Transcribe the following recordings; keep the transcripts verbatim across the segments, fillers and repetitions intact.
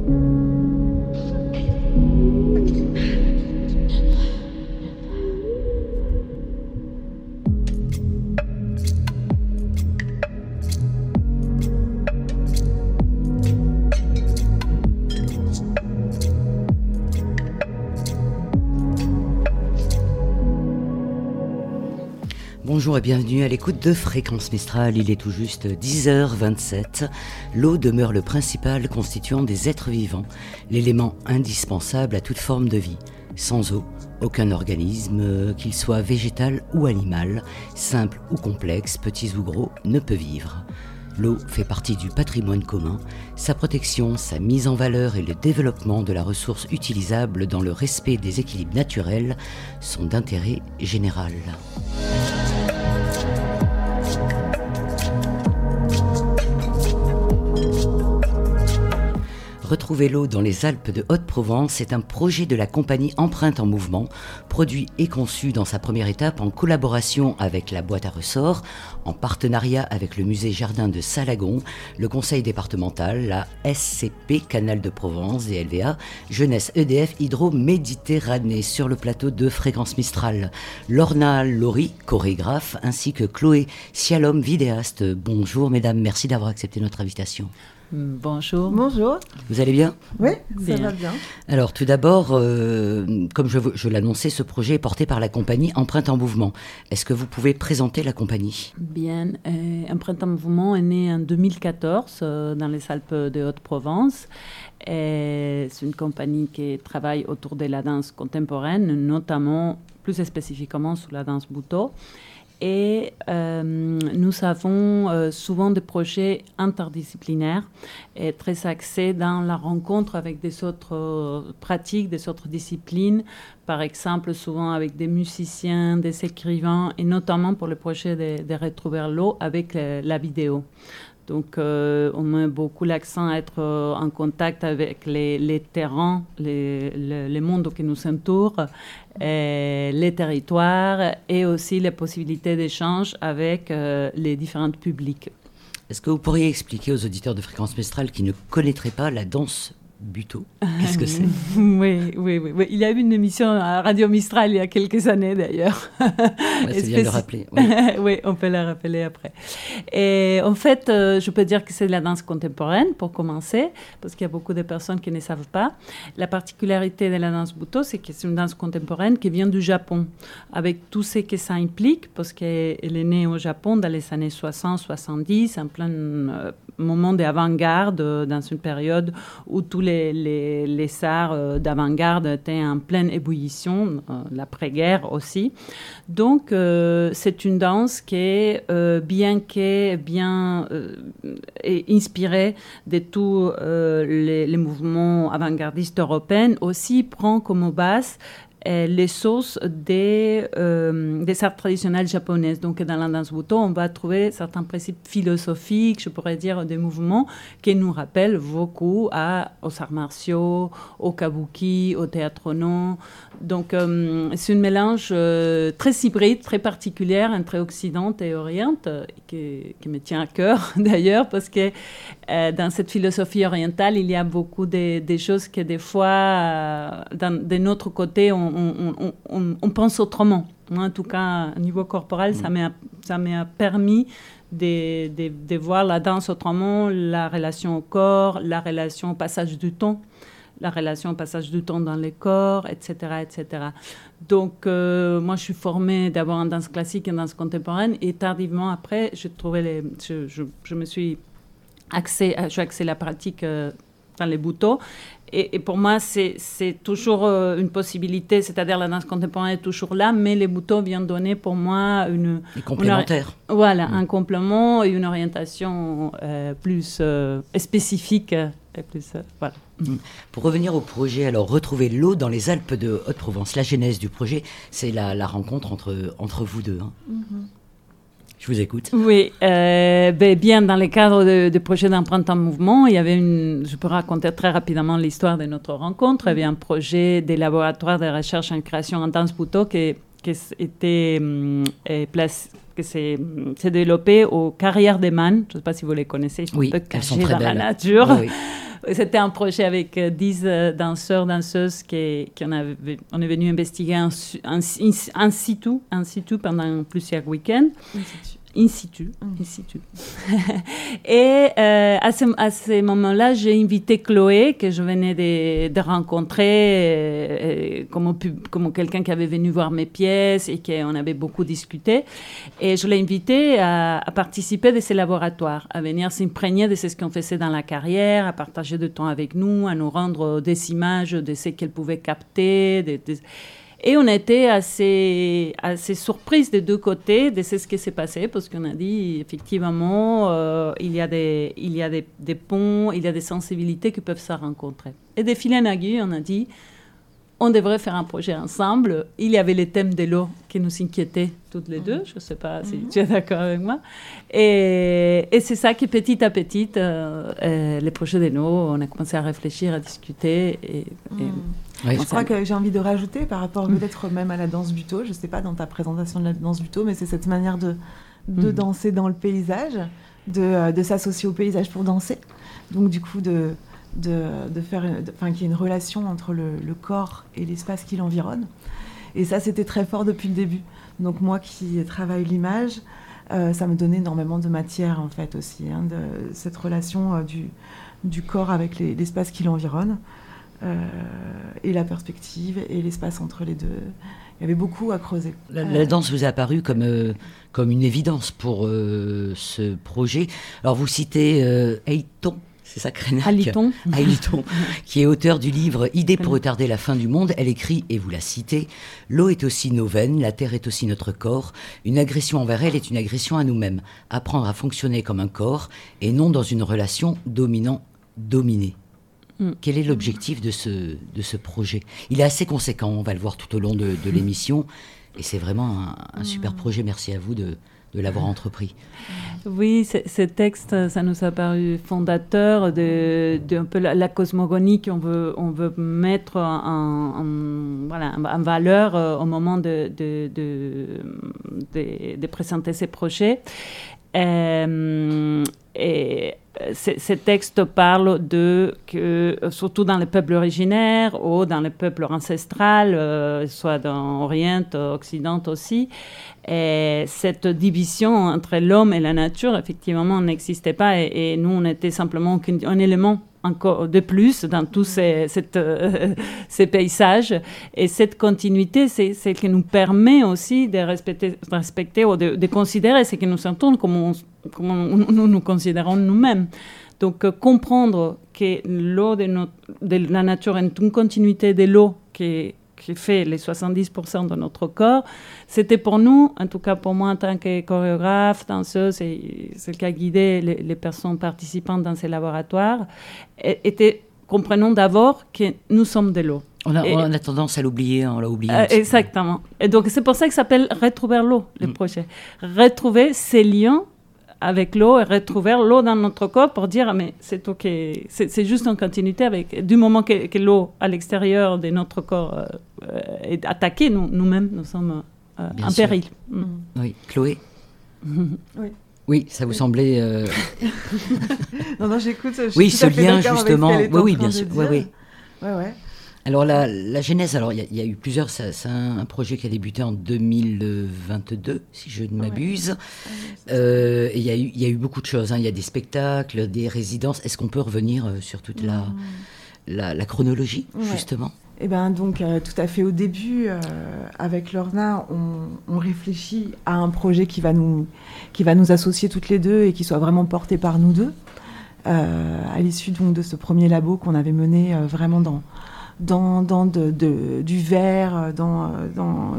Bonjour et bienvenue à l'écoute de Fréquence Mistral, il est tout juste dix heures vingt-sept. L'eau demeure le principal constituant des êtres vivants, l'élément indispensable à toute forme de vie. Sans eau, aucun organisme, qu'il soit végétal ou animal, simple ou complexe, petit ou gros, ne peut vivre. L'eau fait partie du patrimoine commun, sa protection, sa mise en valeur et le développement de la ressource utilisable dans le respect des équilibres naturels sont d'intérêt général. Retrouver l'eau dans les Alpes de Haute-Provence est un projet de la compagnie Empreinte en Mouvement, produit et conçu dans sa première étape en collaboration avec la boîte à ressorts, en partenariat avec le musée Jardin de Salagon, le conseil départemental, la S C P Canal de Provence et L V A Jeunesse E D F Hydro-Méditerranée sur le plateau de Fréquence Mistral. Lorna Laurie, chorégraphe, ainsi que Chloé Sialom, vidéaste. Bonjour mesdames, merci d'avoir accepté notre invitation. Bonjour. Bonjour. Vous allez bien ? Oui, bien. ça va bien. Alors tout d'abord, euh, comme je, je l'annonçais, ce projet est porté par la compagnie Empreinte en Mouvement. Est-ce que vous pouvez présenter la compagnie ? Bien, euh, Empreinte en Mouvement est née en deux mille quatorze euh, dans les Alpes de Haute-Provence. Et c'est une compagnie qui travaille autour de la danse contemporaine, notamment, plus spécifiquement, sur la danse buto. Et euh, nous avons euh, souvent des projets interdisciplinaires et très axés dans la rencontre avec des autres euh, pratiques, des autres disciplines. Par exemple, souvent avec des musiciens, des écrivains, et notamment pour le projet de, de Retrouver l'eau avec euh, la vidéo. Donc, euh, on met beaucoup l'accent à être euh, en contact avec les, les terrains, les, les, les mondes qui nous entourent, et les territoires et aussi les possibilités d'échange avec euh, les différents publics. Est-ce que vous pourriez expliquer aux auditeurs de Fréquence Mistral qui ne connaîtraient pas la danse buto ? Qu'est-ce que c'est ? oui, oui, oui, oui. Il y a eu une émission à Radio Mistral il y a quelques années d'ailleurs. Ouais, c'est bien de le rappeler. Oui. Oui, on peut la rappeler après. Et en fait, euh, je peux dire que c'est de la danse contemporaine pour commencer, parce qu'il y a beaucoup de personnes qui ne savent pas. La particularité de la danse buto, c'est que c'est une danse contemporaine qui vient du Japon, avec tout ce que ça implique, parce qu'elle est née au Japon dans les années soixante soixante-dix, en plein euh, moment d'avant-garde, euh, dans une période où tous les Les, les, les arts euh, d'avant-garde étaient en pleine ébullition, euh, l'après-guerre aussi. Donc, euh, c'est une danse qui est, euh, bien qu'est bien euh, est inspirée de tous euh, les, les mouvements avant-gardistes européens, aussi prend comme base euh, les sources des, euh, des arts traditionnels japonaises. Donc, dans la danse buto, on va trouver certains principes philosophiques, je pourrais dire, des mouvements qui nous rappellent beaucoup à, aux arts martiaux, au kabuki, au théâtre no. Donc, euh, c'est un mélange euh, très hybride, très particulier entre Occident et Orient, euh, qui, qui me tient à cœur d'ailleurs, parce que euh, dans cette philosophie orientale, il y a beaucoup de, de choses que des fois, euh, d'un, de notre côté, on, on, on, on, on pense autrement. Moi, en tout cas, au niveau corporel, mmh. ça, m'a, ça m'a permis de, de, de voir la danse autrement, la relation au corps, la relation au passage du temps, la relation au passage du temps dans les corps, et cetera, et cetera. Donc, euh, moi, je suis formée d'abord en danse classique et en danse contemporaine, et tardivement, après, je, trouvais les, je, je, je me suis axée, j'ai axé la pratique euh, dans les buto. Et, et pour moi, c'est, c'est toujours euh, une possibilité, c'est-à-dire la danse contemporaine est toujours là, mais les buto viennent donner pour moi une... Et complémentaire. Une, voilà, mmh. un complément et une orientation euh, plus euh, spécifique. Et plus, euh, voilà. Mmh. Pour revenir au projet, alors retrouver l'eau dans les Alpes de Haute-Provence, la genèse du projet, c'est la, la rencontre entre, entre vous deux. Hein. Mmh. Je vous écoute. Oui, euh, ben, bien dans le cadre de, de projet d'Empreinte en Mouvement, il y avait une, je peux raconter très rapidement l'histoire de notre rencontre. Il y avait un projet des laboratoires de recherche en création en danse buto qui, qui était euh, place, qui s'est, s'est développé aux Carrières des Man. Je ne sais pas si vous les connaissez, ils sont oui, un peu cachés elles sont très dans belles. La nature. Oui, oui. C'était un projet avec dix danseurs, danseuses qui, qui on, avait, on est venu investiguer en, en, en situ, en situ pendant plusieurs week-ends. In situ. In situ. In situ. Et euh, à ce, à ce moment-là, j'ai invité Chloé, que je venais de, de rencontrer, euh, comme, comme quelqu'un qui avait venu voir mes pièces et qu'on avait beaucoup discuté. Et je l'ai invitée à, à participer de ces laboratoires, à venir s'imprégner de ce qu'on faisait dans la carrière, à partager du temps avec nous, à nous rendre des images de ce qu'elle pouvait capter. De, de... Et on a été assez, assez surprises des deux côtés de ce qui s'est passé, parce qu'on a dit, effectivement, euh, il y a, des, il y a des, des ponts, il y a des sensibilités qui peuvent se rencontrer. Et de fil en aiguille, on a dit, on devrait faire un projet ensemble. Il y avait les thèmes de l'eau qui nous inquiétaient toutes les mmh. deux. Je ne sais pas si mmh. tu es d'accord avec moi. Et, et c'est ça qui, petit à petit, euh, euh, les projets de l'eau, on a commencé à réfléchir, à discuter. Et, mmh. et oui, je crois que j'ai envie de rajouter par rapport mmh. peut-être même à la danse buto. Je ne sais pas dans ta présentation de la danse buto, mais c'est cette manière de, de mmh. danser dans le paysage, de, de s'associer au paysage pour danser. Donc du coup, de... de, de faire, enfin qu'il y ait une relation entre le, le corps et l'espace qui l'environne. Et ça, c'était très fort depuis le début. Donc moi qui travaille l'image, euh, ça me donnait énormément de matière en fait aussi, hein, de cette relation euh, du, du corps avec les, l'espace qui l'environne, euh, et la perspective et l'espace entre les deux. Il y avait beaucoup à creuser. La, la danse vous est apparue comme, euh, comme une évidence pour euh, ce projet. Alors vous citez euh, Ayton. C'est ça, Krenak. Aliton. Aliton, qui est auteur du livre « Idées pour retarder la fin du monde ». Elle écrit, et vous la citez, « L'eau est aussi nos veines, la terre est aussi notre corps. Une agression envers elle est une agression à nous-mêmes. Apprendre à fonctionner comme un corps et non dans une relation dominant-dominé. Mm. » Quel est l'objectif de ce, de ce projet ? Il est assez conséquent, on va le voir tout au long de, de l'émission. Et c'est vraiment un, un super projet. Merci à vous de... de l'avoir entrepris. Oui, ce texte, ça nous a paru fondateur de, de un peu la, la cosmogonie qu'on veut, on veut mettre en, en, voilà, en valeur euh, au moment de, de, de, de, de présenter ces projets. Euh, et ce, ce texte parle de que, surtout dans les peuples originaires ou dans les peuples ancestraux, euh, soit dans l'Orient, Occident aussi, et cette division entre l'homme et la nature, effectivement, n'existait pas. Et, et nous, on était simplement un élément encore de plus dans tous ces, cette, euh, ces paysages. Et cette continuité, c'est ce qui nous permet aussi de respecter, respecter ou de, de considérer ce que nous sentons comme, on, comme on, nous nous considérons nous-mêmes. Donc, euh, comprendre que l'eau de, notre, de la nature est une continuité de l'eau qui qui fait les soixante-dix pour cent de notre corps, c'était pour nous, en tout cas pour moi en tant que chorégraphe, danseuse, et c'est le qui a guidé les, les personnes participantes dans ces laboratoires, était, comprenons d'abord que nous sommes de l'eau. On a, et, on a tendance à l'oublier, on l'a oublié. Euh, exactement. Et donc c'est pour ça que ça s'appelle Retrouver l'eau, le mm. projet. Retrouver ces liens avec l'eau et retrouver l'eau dans notre corps pour dire mais c'est ok, c'est, c'est juste en continuité avec du moment que, que l'eau à l'extérieur de notre corps euh, est attaquée, nous, nous-mêmes nous sommes euh, en sûr. Péril. Mm. Oui, Chloé. Oui. Oui, ça vous semblait. Euh... non, non, j'écoute. Je oui, ce lien justement. Oui, oui, bien sûr. Oui, oui. Ouais, ouais. Alors la, la genèse, alors il y, y a eu plusieurs, c'est un, un projet qui a débuté en deux mille vingt-deux, si je ne m'abuse. Ouais. Euh, et il y a eu, il y a eu beaucoup de choses. Hein. Il y a des spectacles, des résidences. Est-ce qu'on peut revenir euh, sur toute la, mmh. la, la chronologie, ouais. justement ? Eh ben donc euh, tout à fait au début, euh, avec Lorna, on, on réfléchit à un projet qui va nous, qui va nous associer toutes les deux et qui soit vraiment porté par nous deux. Euh, à l'issue donc de ce premier labo qu'on avait mené euh, vraiment dans dans, dans de, de, du verre, dans, dans,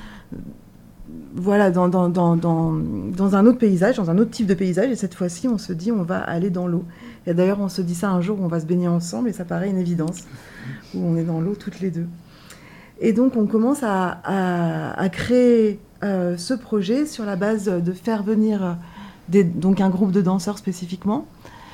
voilà, dans, dans, dans, dans, dans un autre paysage, dans un autre type de paysage. Et cette fois-ci, on se dit, on va aller dans l'eau. Et d'ailleurs, on se dit ça un jour où on va se baigner ensemble, et ça paraît une évidence, où on est dans l'eau toutes les deux. Et donc, on commence à, à, à créer euh, ce projet sur la base de faire venir des, donc un groupe de danseurs spécifiquement,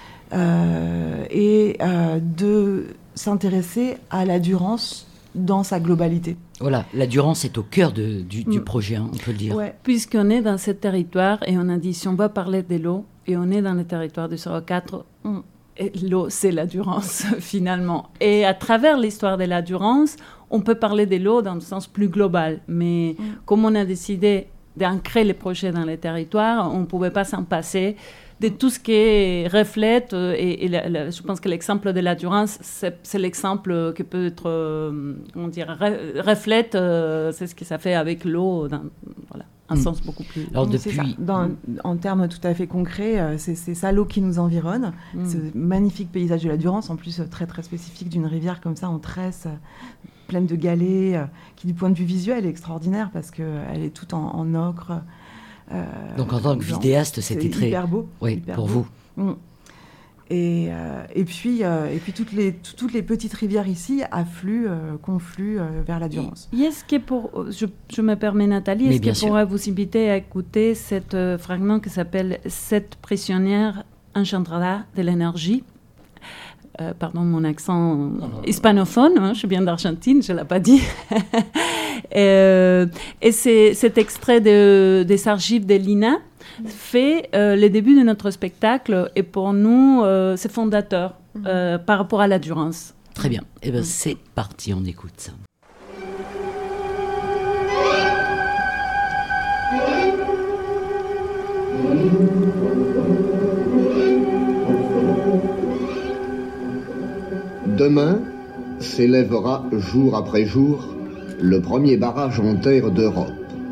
euh, et euh, de s'intéresser à la Durance dans sa globalité. Voilà, la Durance est au cœur de, du, du mmh. projet, hein, on peut le dire. Ouais. Puisqu'on est dans ce territoire, et on a dit, si on va parler de l'eau, et on est dans le territoire du zéro quatre, Et l'eau, c'est la Durance, finalement. Et à travers l'histoire de la Durance, on peut parler de l'eau dans le sens plus global. Mais mmh. comme on a décidé d'ancrer les projets dans les territoires, on ne pouvait pas s'en passer de tout ce qui reflète. Et, et la, la, je pense que l'exemple de la Durance, c'est, c'est l'exemple qui peut être, euh, comment dire, re, reflète, euh, c'est ce que ça fait avec l'eau, dans, voilà. Un mmh. sens beaucoup plus... Alors depuis... ça. Dans, en termes tout à fait concrets, euh, c'est, c'est ça l'eau qui nous environne. Mmh. Ce magnifique paysage de la Durance, en plus euh, très très spécifique d'une rivière comme ça en tresse, euh, pleine de galets, euh, qui du point de vue visuel est extraordinaire parce qu'elle est toute en, en ocre. Euh, Donc en tant que genre, vidéaste, c'était c'est très... hyper beau. Oui, hyper pour beau. vous. Mmh. Et, euh, et puis, euh, et puis toutes, les, t- toutes les petites rivières ici affluent, euh, confluent euh, vers la Durance. Est-ce que pour, je, je me permets Nathalie, est-ce que pourrait vous inviter à écouter cet euh, fragment qui s'appelle « Cette prisonnière engendrera de l'énergie » euh, Pardon mon accent euh, hispanophone, hein, je viens d'Argentine, je ne l'ai pas dit. et, euh, et c'est cet extrait de, des archives de l'I N A fait euh, le début de notre spectacle et pour nous, euh, c'est fondateur euh, par rapport à la Durance. Très bien. Eh bien, c'est parti, on écoute ça. Demain s'élèvera jour après jour le premier barrage en terre d'Europe.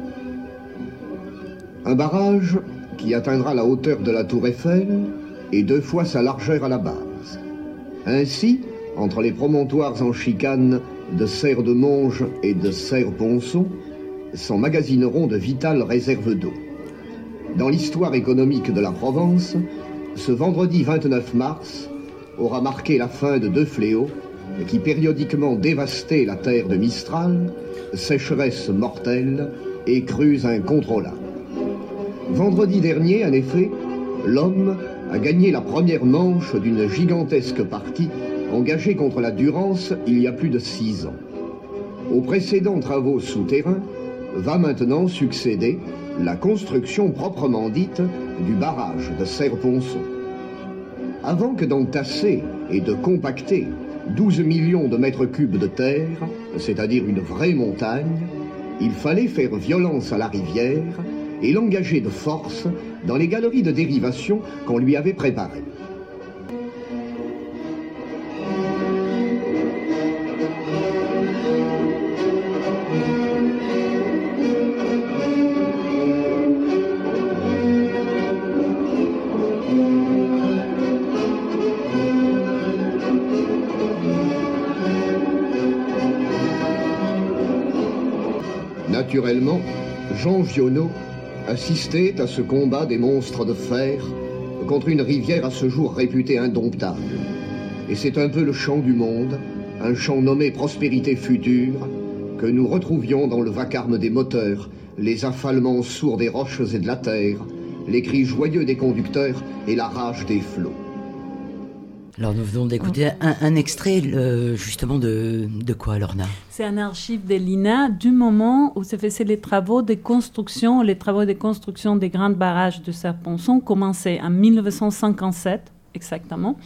Un barrage qui atteindra la hauteur de la tour Eiffel et deux fois sa largeur à la base. Ainsi, entre les promontoires en chicane de Serre-de-Monge et de Serre-Ponçon, s'emmagasineront de vitales réserves d'eau. Dans l'histoire économique de la Provence, ce vendredi vingt-neuf mars aura marqué la fin de deux fléaux qui périodiquement dévastaient la terre de Mistral, sécheresse mortelle et crues incontrôlables. Vendredi dernier, en effet, l'homme a gagné la première manche d'une gigantesque partie engagée contre la Durance il y a plus de six ans. Aux précédents travaux souterrains va maintenant succéder la construction proprement dite du barrage de Serre-Ponçon. Avant que d'entasser et de compacter douze millions de mètres cubes de terre, c'est-à-dire une vraie montagne, il fallait faire violence à la rivière et l'engager de force dans les galeries de dérivation qu'on lui avait préparées. Naturellement, Jean Vionnot assistait à ce combat des monstres de fer contre une rivière à ce jour réputée indomptable. Et c'est un peu le chant du monde, un chant nommé Prospérité future, que nous retrouvions dans le vacarme des moteurs, les affalements sourds des roches et de la terre, les cris joyeux des conducteurs et la rage des flots. Alors nous venons d'écouter un, un extrait euh, justement de, de quoi, Lorna ? C'est un archive de l'I N A du moment où se faisaient les travaux de construction, les travaux de construction des grands barrages de Serre-Ponçon commençaient en dix-neuf cent cinquante-sept exactement.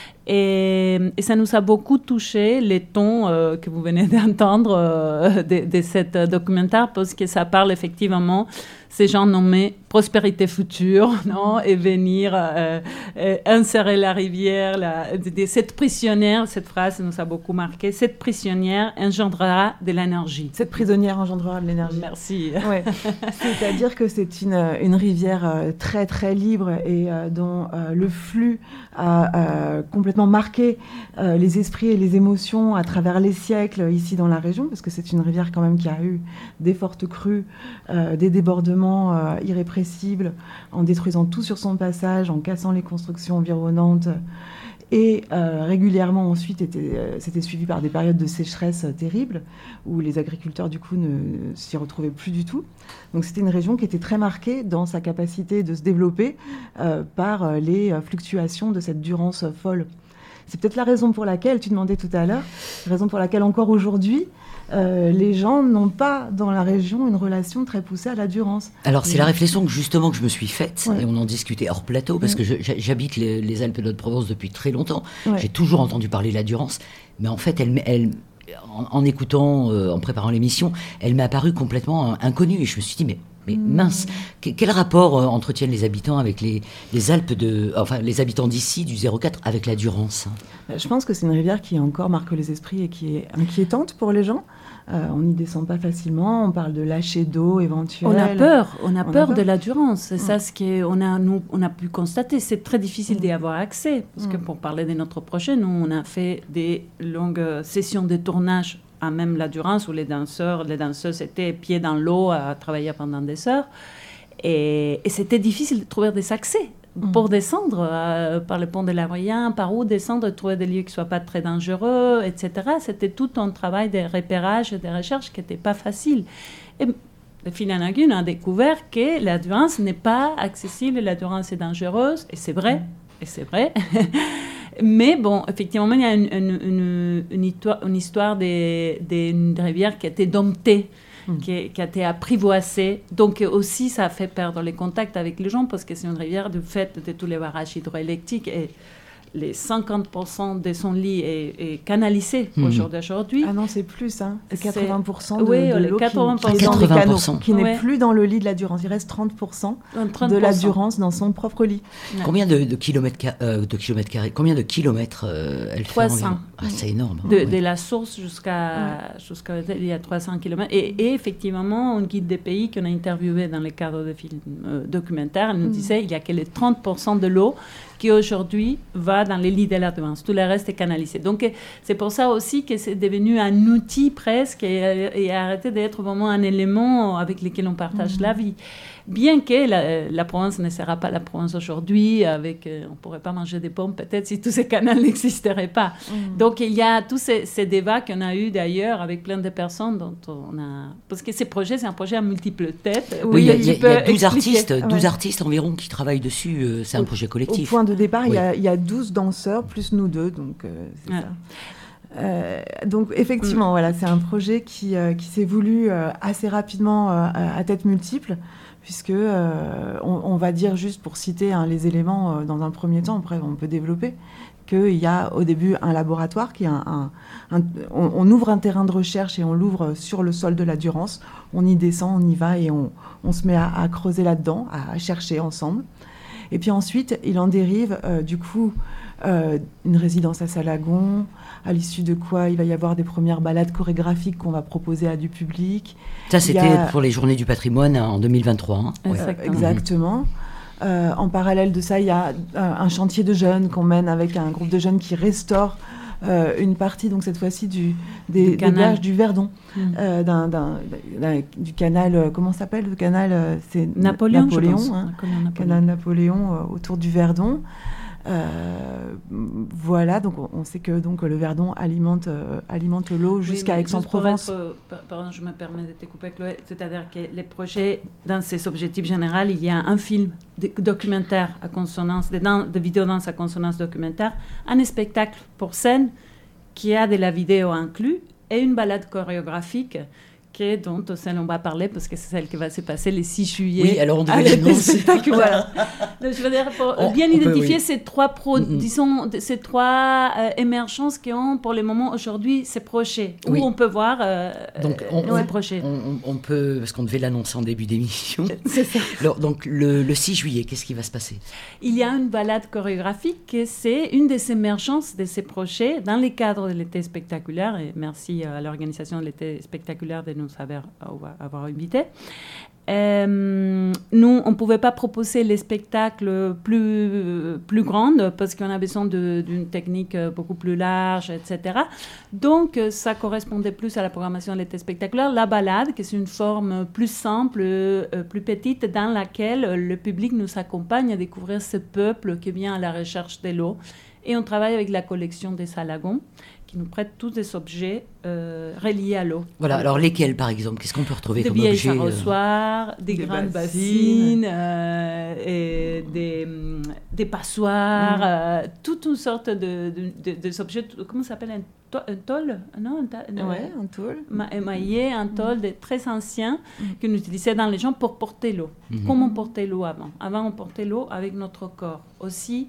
Et, et ça nous a beaucoup touché, les tons euh, que vous venez d'entendre euh, de, de cet documentaire, parce que ça parle effectivement ces gens nommés prospérité future, non, et venir euh, euh, insérer la rivière, la, de, de, cette prisonnière, cette phrase nous a beaucoup marqué, cette prisonnière engendrera de l'énergie. Cette prisonnière engendrera de l'énergie. Merci. Ouais. C'est-à-dire que c'est une, une rivière euh, très très libre et euh, dont euh, le flux a euh, complètement marqué euh, les esprits et les émotions à travers les siècles ici dans la région, parce que c'est une rivière quand même qui a eu des fortes crues, euh, des débordements euh, irrépressibles, en détruisant tout sur son passage, en cassant les constructions environnantes. Et euh, régulièrement, ensuite, était, euh, c'était suivi par des périodes de sécheresse euh, terribles, où les agriculteurs, du coup, ne, ne s'y retrouvaient plus du tout. Donc, c'était une région qui était très marquée dans sa capacité de se développer euh, par euh, les fluctuations de cette durance folle. c'est peut-être la raison pour laquelle, tu demandais tout à l'heure, la raison pour laquelle encore aujourd'hui, Euh, les gens n'ont pas dans la région une relation très poussée à la Durance. Alors c'est la réflexion que justement que je me suis faite, ouais. et on en discutait hors plateau, parce que je, j'habite les, les Alpes de Haute-Provence depuis très longtemps. Ouais. J'ai toujours entendu parler de la Durance, mais en fait, elle, elle, en, en écoutant, euh, en préparant l'émission, elle m'est apparue complètement inconnue, et je me suis dit, mais Mais mince, quel rapport euh, entretiennent les habitants avec les, les Alpes de, enfin les habitants d'ici du zéro quatre avec la Durance? Je pense que c'est une rivière qui encore marque les esprits et qui est inquiétante pour les gens. Euh, on n'y descend pas facilement. On parle de lâcher d'eau éventuelle. On a peur, on a on peur a de la Durance. C'est mmh. ça ce qu'on a, nous, on a pu constater. C'est très difficile mmh. d'y avoir accès parce mmh. que pour parler de notre projet, nous on a fait des longues sessions de tournage à même la Durance où les danseurs, les danseuses étaient pieds dans l'eau à travailler pendant des heures. Et, et c'était difficile de trouver des accès mmh. pour descendre euh, par le pont de la Royan, par où descendre, trouver des lieux qui ne soient pas très dangereux, et cetera. C'était tout un travail de repérage et de recherche qui n'était pas facile. Et le Philanagune a découvert que la Durance n'est pas accessible, la Durance est dangereuse, et c'est vrai, mmh. et c'est vrai. Mais bon, effectivement, il y a une, une, une, une histoire, une histoire d'une rivière qui a été domptée, mmh. qui, qui a été apprivoisée. Donc aussi, ça a fait perdre les contacts avec les gens parce que c'est une rivière du fait de tous les barrages hydroélectriques. Et les cinquante pour cent de son lit est, est canalisé mmh. au jour d'aujourd'hui. Ah non, c'est plus, hein. C'est quatre-vingts pour cent de, oui, de l'eau quatre-vingts pour cent. qui, qui est dans les canaux, qui ouais. n'est plus dans le lit de la Durance. Il reste trente pour cent de la Durance dans son propre lit. Ouais. Combien de, de kilomètres euh, de kilomètres carrés, combien de kilomètres euh, elle fait environ? Ah, c'est énorme. De, hein, de oui. la source jusqu'à, ouais. jusqu'à il y a trois cents kilomètres. Et, et effectivement, on guide des pays qu'on a interviewés dans le cadre de films euh, documentaires. Elle nous mmh. disait qu'il n'y a que les trente pour cent de l'eau qui aujourd'hui va dans les lits de la Durance. Tout le reste est canalisé. Donc, c'est pour ça aussi que c'est devenu un outil presque et, et a arrêté d'être vraiment un élément avec lequel on partage mmh. la vie. Bien que la, la Provence ne sera pas la Provence aujourd'hui, avec, euh, on ne pourrait pas manger des pommes peut-être si tous ces canaux n'existeraient pas. Mmh. Donc, il y a tous ces, ces débats qu'on a eus d'ailleurs avec plein de personnes dont on a... Parce que ces projets, c'est un projet à multiples têtes. Oui, il y a, y a, y a douze, artistes, douze ouais. artistes environ qui travaillent dessus. Euh, c'est un au, projet collectif. Au point de départ, il oui. y, y a douze danseurs, plus nous deux, donc euh, c'est ouais. ça. Euh, donc effectivement, mmh. voilà, c'est un projet qui, euh, qui s'est voulu euh, assez rapidement euh, à tête multiple, puisque euh, on, on va dire juste pour citer hein, les éléments euh, dans un premier temps, après on peut développer, qu'il y a au début un laboratoire qui est un, un, un on, on ouvre un terrain de recherche et on l'ouvre sur le sol de la Durance, on y descend, on y va et on, on se met à, à creuser là-dedans, à, à chercher ensemble. Et puis ensuite, il en dérive euh, du coup euh, une résidence à Salagon, à l'issue de quoi il va y avoir des premières balades chorégraphiques qu'on va proposer à du public. Ça, c'était a... pour les Journées du patrimoine en deux mille vingt-trois. Hein. Exactement. Euh, exactement. Euh, en parallèle de ça, il y a euh, un chantier de jeunes qu'on mène avec un groupe de jeunes qui restaure euh, une partie, donc cette fois-ci, du, des, des berges du Verdon, mmh. euh, d'un, d'un, d'un, du canal, euh, comment ça s'appelle le canal euh, c'est Napoléon, Napoléon, je pense. Hein, Napoléon. Canal Napoléon euh, autour du Verdon. Euh, voilà, donc on, on sait que donc, le Verdon alimente, euh, alimente l'eau jusqu'à oui, Aix-en-Provence. Être, pardon, je me permets de te couper, Chloé. C'est-à-dire que les projets, dans ces objectifs généraux, il y a un film de, documentaire à consonance, de, de vidéo-danse à consonance documentaire, un spectacle pour scène qui a de la vidéo inclus et une balade chorégraphique qui, dont celle on va parler parce que c'est celle qui va se passer le six juillet. Oui, alors on devait l'annoncer. Voilà. Donc, je veux dire, pour on, bien on identifier peut, oui. ces trois, pro, mm-hmm. disons, ces trois euh, émergences qui ont pour le moment aujourd'hui ces projets, où oui. on peut voir euh, donc, on, euh, on, ces projets. On, on peut, parce qu'on devait l'annoncer en début d'émission. C'est ça. Alors, donc le, le six juillet, qu'est-ce qui va se passer? Il y a une balade chorégraphique, c'est une des émergences de ces projets dans les cadres de l'été spectaculaire, et merci à l'organisation de l'été spectaculaire de nous avoir, avoir invité. Euh, nous, on ne pouvait pas proposer les spectacles plus, plus grands parce qu'on a besoin de, d'une technique beaucoup plus large, et cetera. Donc, ça correspondait plus à la programmation de l'été spectaculaire. La balade, qui est une forme plus simple, euh, plus petite, dans laquelle le public nous accompagne à découvrir ce peuple qui vient à la recherche de l'eau. Et on travaille avec la collection des Salagon, qui nous prête tous des objets euh, reliés à l'eau. Voilà, alors lesquels par exemple? Qu'est-ce qu'on peut retrouver des comme objets? Des vieilles arrosoirs, des, des grandes bassines, bassines euh, et des, des passoires, mmh. euh, toute une sorte de, de, de, de objets, comment ça s'appelle, un, to- un tôle, non, un, ta- ouais, un tôle, ma- émaillé, un tôle mmh. très ancien mmh. qu'on utilisait dans les gens pour porter l'eau. Mmh. Comment on portait l'eau avant? Avant, on portait l'eau avec notre corps. Aussi,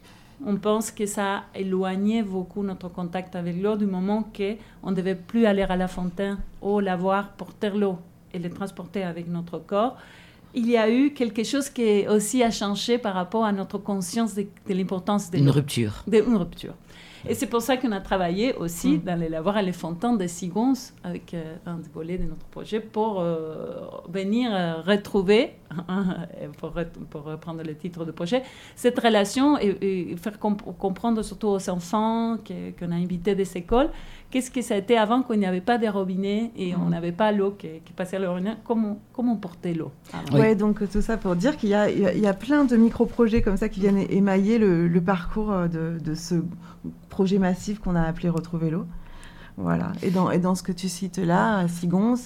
on pense que ça éloignait beaucoup notre contact avec l'eau du moment qu'on ne devait plus aller à la fontaine ou lavoir, porter l'eau et le transporter avec notre corps. Il y a eu quelque chose qui aussi a changé par rapport à notre conscience de, de l'importance de une l'eau. rupture. De, une rupture. Et c'est pour ça qu'on a travaillé aussi mmh. dans les lavoirs et les fontaines de Sigons, avec euh, un des volets de notre projet, pour euh, venir euh, retrouver, pour, pour reprendre le titre du projet, cette relation et, et faire comp- comprendre surtout aux enfants que, qu'on a invités des écoles, qu'est-ce que ça a été avant qu'on n'y avait pas de robinet et mmh. on n'avait pas l'eau qui, qui passait à le robinet, comment, comment on portait l'eau. Oui, ouais, donc tout ça pour dire qu'il y a, il y a, il y a plein de micro-projets comme ça qui viennent émailler le, le parcours de, de ce projet massif qu'on a appelé Retrouver l'eau. Voilà. Et dans, et dans ce que tu cites là, à Sigons,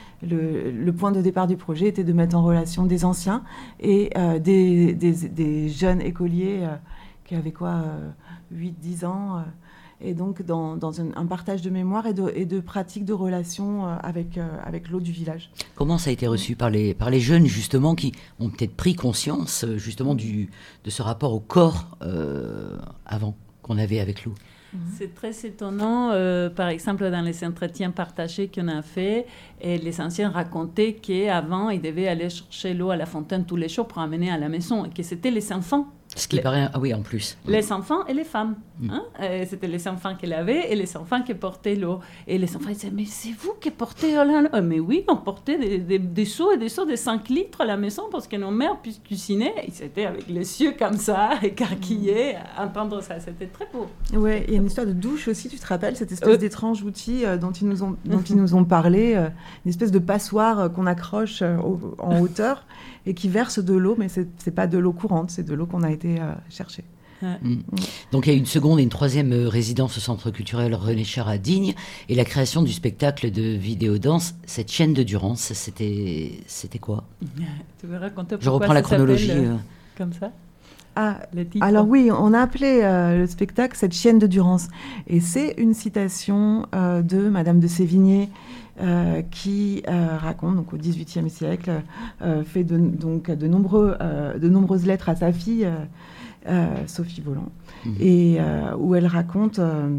le, le point de départ du projet était de mettre en relation des anciens et euh, des, des, des jeunes écoliers euh, qui avaient quoi, euh, huit dix ans, euh, et donc dans, dans un, un partage de mémoire et de, et de pratiques de relations euh, avec, euh, avec l'eau du village. Comment ça a été reçu par les, par les jeunes, justement, qui ont peut-être pris conscience, justement, du, de ce rapport au corps euh, avant qu'on avait avec l'eau? C'est très étonnant. Euh, par exemple, dans les entretiens partagés qu'on a faits, et les anciens racontaient qu'avant, ils devaient aller chercher l'eau à la fontaine tous les jours pour amener à la maison, et que c'était les enfants. Ce qui les, paraît... Ah oui, en plus. Les enfants et les femmes. Mm. Hein? Euh, c'était les enfants qui l'avaient et les enfants qui portaient l'eau. Et les enfants disaient, mais c'est vous qui portez l'eau? euh, Mais oui, on portait des, des, des seaux et des seaux de cinq litres à la maison parce que nos mères puissent cuisiner. Ils étaient avec les yeux comme ça, écarquillés, à entendre ça. C'était très beau. Oui, il y a une histoire de douche aussi, tu te rappelles, cette espèce euh... d'étrange outil euh, dont, ils nous ont, dont ils nous ont parlé, euh, une espèce de passoire euh, qu'on accroche euh, au, en hauteur et qui verse de l'eau, mais ce n'est pas de l'eau courante, c'est de l'eau qu'on a été euh, chercher. Ouais. Mmh. Donc il y a une seconde et une troisième résidence au Centre culturel René Char à Digne et la création du spectacle de vidéo-danse, cette chaîne de Durance, c'était, c'était quoi? Tu veux raconter pourquoi Je reprends la chronologie. Euh, comme ça ah, alors oui, on a appelé euh, le spectacle cette chaîne de Durance et c'est une citation euh, de Madame de Sévigné euh, qui euh, raconte donc au dix-huitième siècle euh, fait de, donc de nombreux euh, de nombreuses lettres à sa fille euh, euh, Sophie Volant mmh. et euh, où elle raconte euh,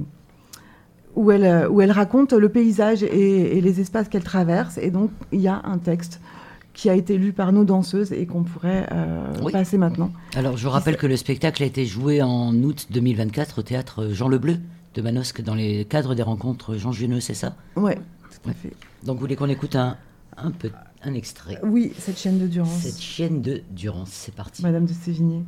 où elle où elle raconte le paysage et, et les espaces qu'elle traverse et donc il y a un texte qui a été lu par nos danseuses et qu'on pourrait euh, oui. passer maintenant. Alors, je vous rappelle que le spectacle a été joué en août deux mille vingt-quatre au théâtre Jean Lebleu de Manosque dans les cadres des rencontres Jean Juneux, c'est ça? Oui, tout à fait. Donc, vous voulez qu'on écoute un, un, peu, un extrait? Oui, cette chaîne de Durance. Cette chaîne de Durance, c'est parti. Madame de Sévigné.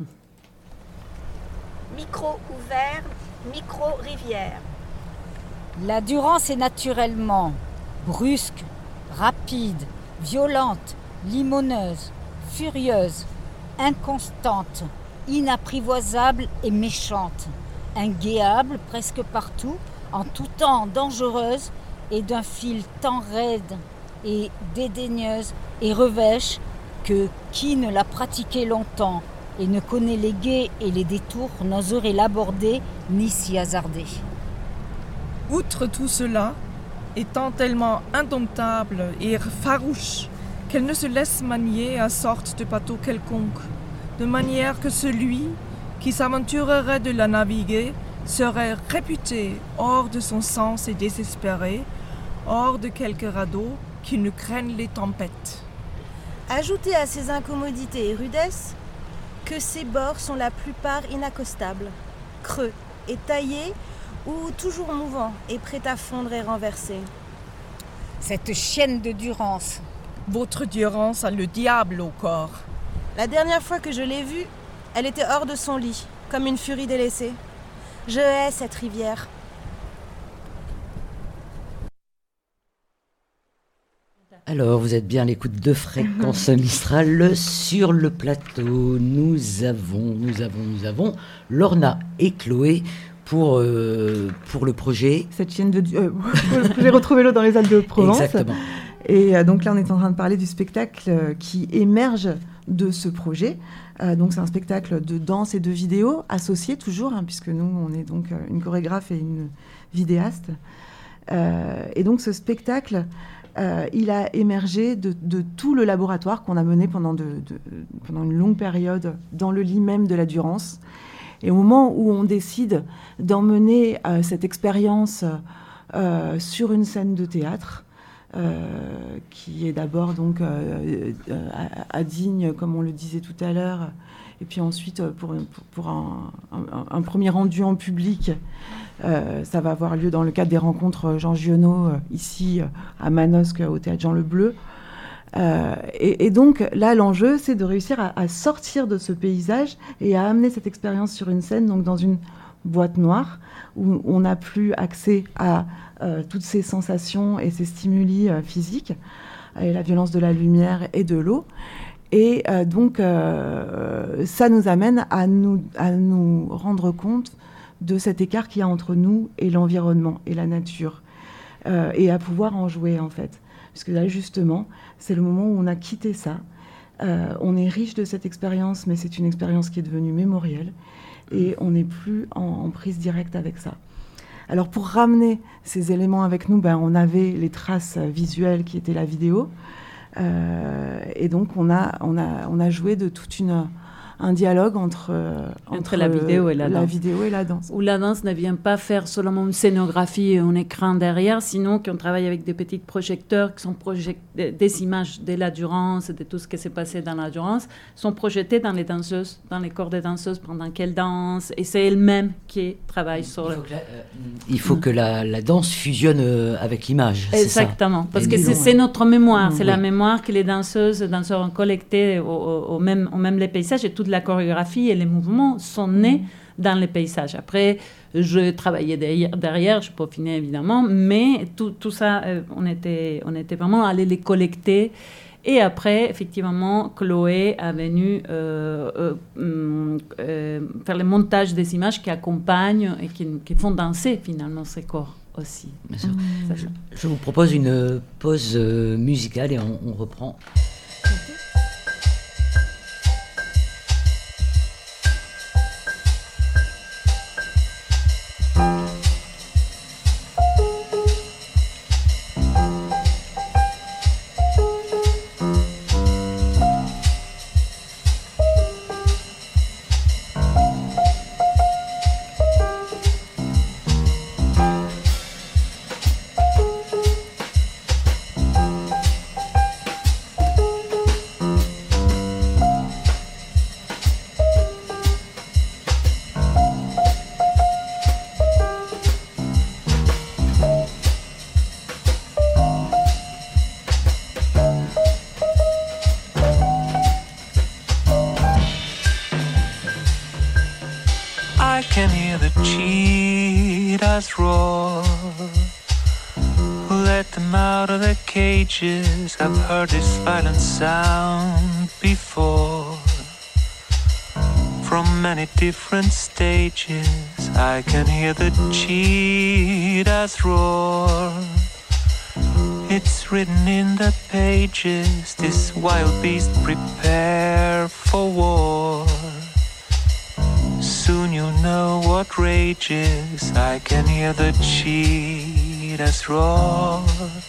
Micro ouvert, micro rivière. La Durance est naturellement brusque, rapide, violente, limoneuse, furieuse, inconstante, inapprivoisable et méchante, inguéable presque partout, en tout temps dangereuse et d'un fil tant raide et dédaigneuse et revêche que qui ne l'a pratiquée longtemps et ne connaît les guets et les détours n'oserait l'aborder ni s'y hasarder. Outre tout cela, étant tellement indomptable et farouche qu'elle ne se laisse manier à sorte de bateau quelconque, de manière que celui qui s'aventurerait de la naviguer serait réputé hors de son sens et désespéré, hors de quelque radeau qui ne craigne les tempêtes. Ajoutez à ces incommodités et rudesses que ces bords sont la plupart inaccostables, creux et taillés, ou toujours mouvant et prêt à fondre et renverser. Cette chaîne de Durance. Votre Durance a le diable au corps. La dernière fois que je l'ai vue, elle était hors de son lit, comme une furie délaissée. Je hais cette rivière. Alors, vous êtes bien à l'écoute de Fréquence Mistral. Sur le plateau, nous avons, nous avons, nous avons Lorna et Chloé. Pour, euh, pour le projet. Cette chaîne de... Euh, pour le projet Retrouver l'eau dans les Alpes de Provence. Exactement. Et euh, donc là, on est en train de parler du spectacle euh, qui émerge de ce projet. Euh, donc c'est un spectacle de danse et de vidéo associés toujours, hein, puisque nous on est donc une chorégraphe et une vidéaste. Euh, et donc ce spectacle, euh, il a émergé de, de tout le laboratoire qu'on a mené pendant, de, de, pendant une longue période dans le lit même de la Durance. Et au moment où on décide d'emmener euh, cette expérience euh, sur une scène de théâtre, euh, qui est d'abord donc euh, euh, à, à Digne, comme on le disait tout à l'heure, et puis ensuite pour, pour, pour un, un, un premier rendu en public, euh, ça va avoir lieu dans le cadre des rencontres Jean Giono, euh, ici à Manosque, au Théâtre Jean Le Bleu. Euh, et, et donc là, l'enjeu, c'est de réussir à, à sortir de ce paysage et à amener cette expérience sur une scène, donc dans une boîte noire, où on n'a plus accès à euh, toutes ces sensations et ces stimuli euh, physiques, et la violence de la lumière et de l'eau. Et euh, donc, euh, ça nous amène à nous, à nous rendre compte de cet écart qu'il y a entre nous et l'environnement et la nature, euh, et à pouvoir en jouer, en fait. Parce que là, justement, c'est le moment où on a quitté ça. Euh, on est riche de cette expérience, mais c'est une expérience qui est devenue mémorielle. Et on n'est plus en, en prise directe avec ça. Alors, pour ramener ces éléments avec nous, ben, on avait les traces visuelles qui étaient la vidéo. Euh, et donc, on a, on, a, on a joué de toute une... un dialogue entre, entre, entre la, vidéo et la, la danse. vidéo et la danse. Où la danse ne vient pas faire seulement une scénographie et un écran derrière, sinon qu'on travaille avec des petits projecteurs qui sont project... des images de la Durance, de tout ce qui s'est passé dans la Durance, sont projetées dans les danseuses, dans les corps des danseuses pendant qu'elles dansent, et c'est elles-mêmes qui travaillent sur il le... faut que la, euh, il faut que la, la danse fusionne euh, avec l'image. Exactement, c'est parce et que c'est, non, c'est notre mémoire, mmh, c'est oui. la mémoire que les danseuses, danseurs ont collectée au, au, au, même, au même les paysages, et toute la chorégraphie et les mouvements sont nés dans les paysages. Après, je travaillais derrière, derrière je peaufinais évidemment, mais tout, tout ça, euh, on, était, on était vraiment allés les collecter. Et après, effectivement, Chloé a venu euh, euh, euh, faire le montage des images qui accompagnent et qui, qui font danser finalement ces corps aussi. Bien sûr. Mmh. Je, je vous propose une pause euh, musicale et on, on reprend. Roar. Let them out of their cages. I've heard this violent sound before. From many different stages, I can hear the cheetahs roar. It's written in the pages, this wild beast prepare for war. Soon you'll know what rages. I can hear the cheetahs roar.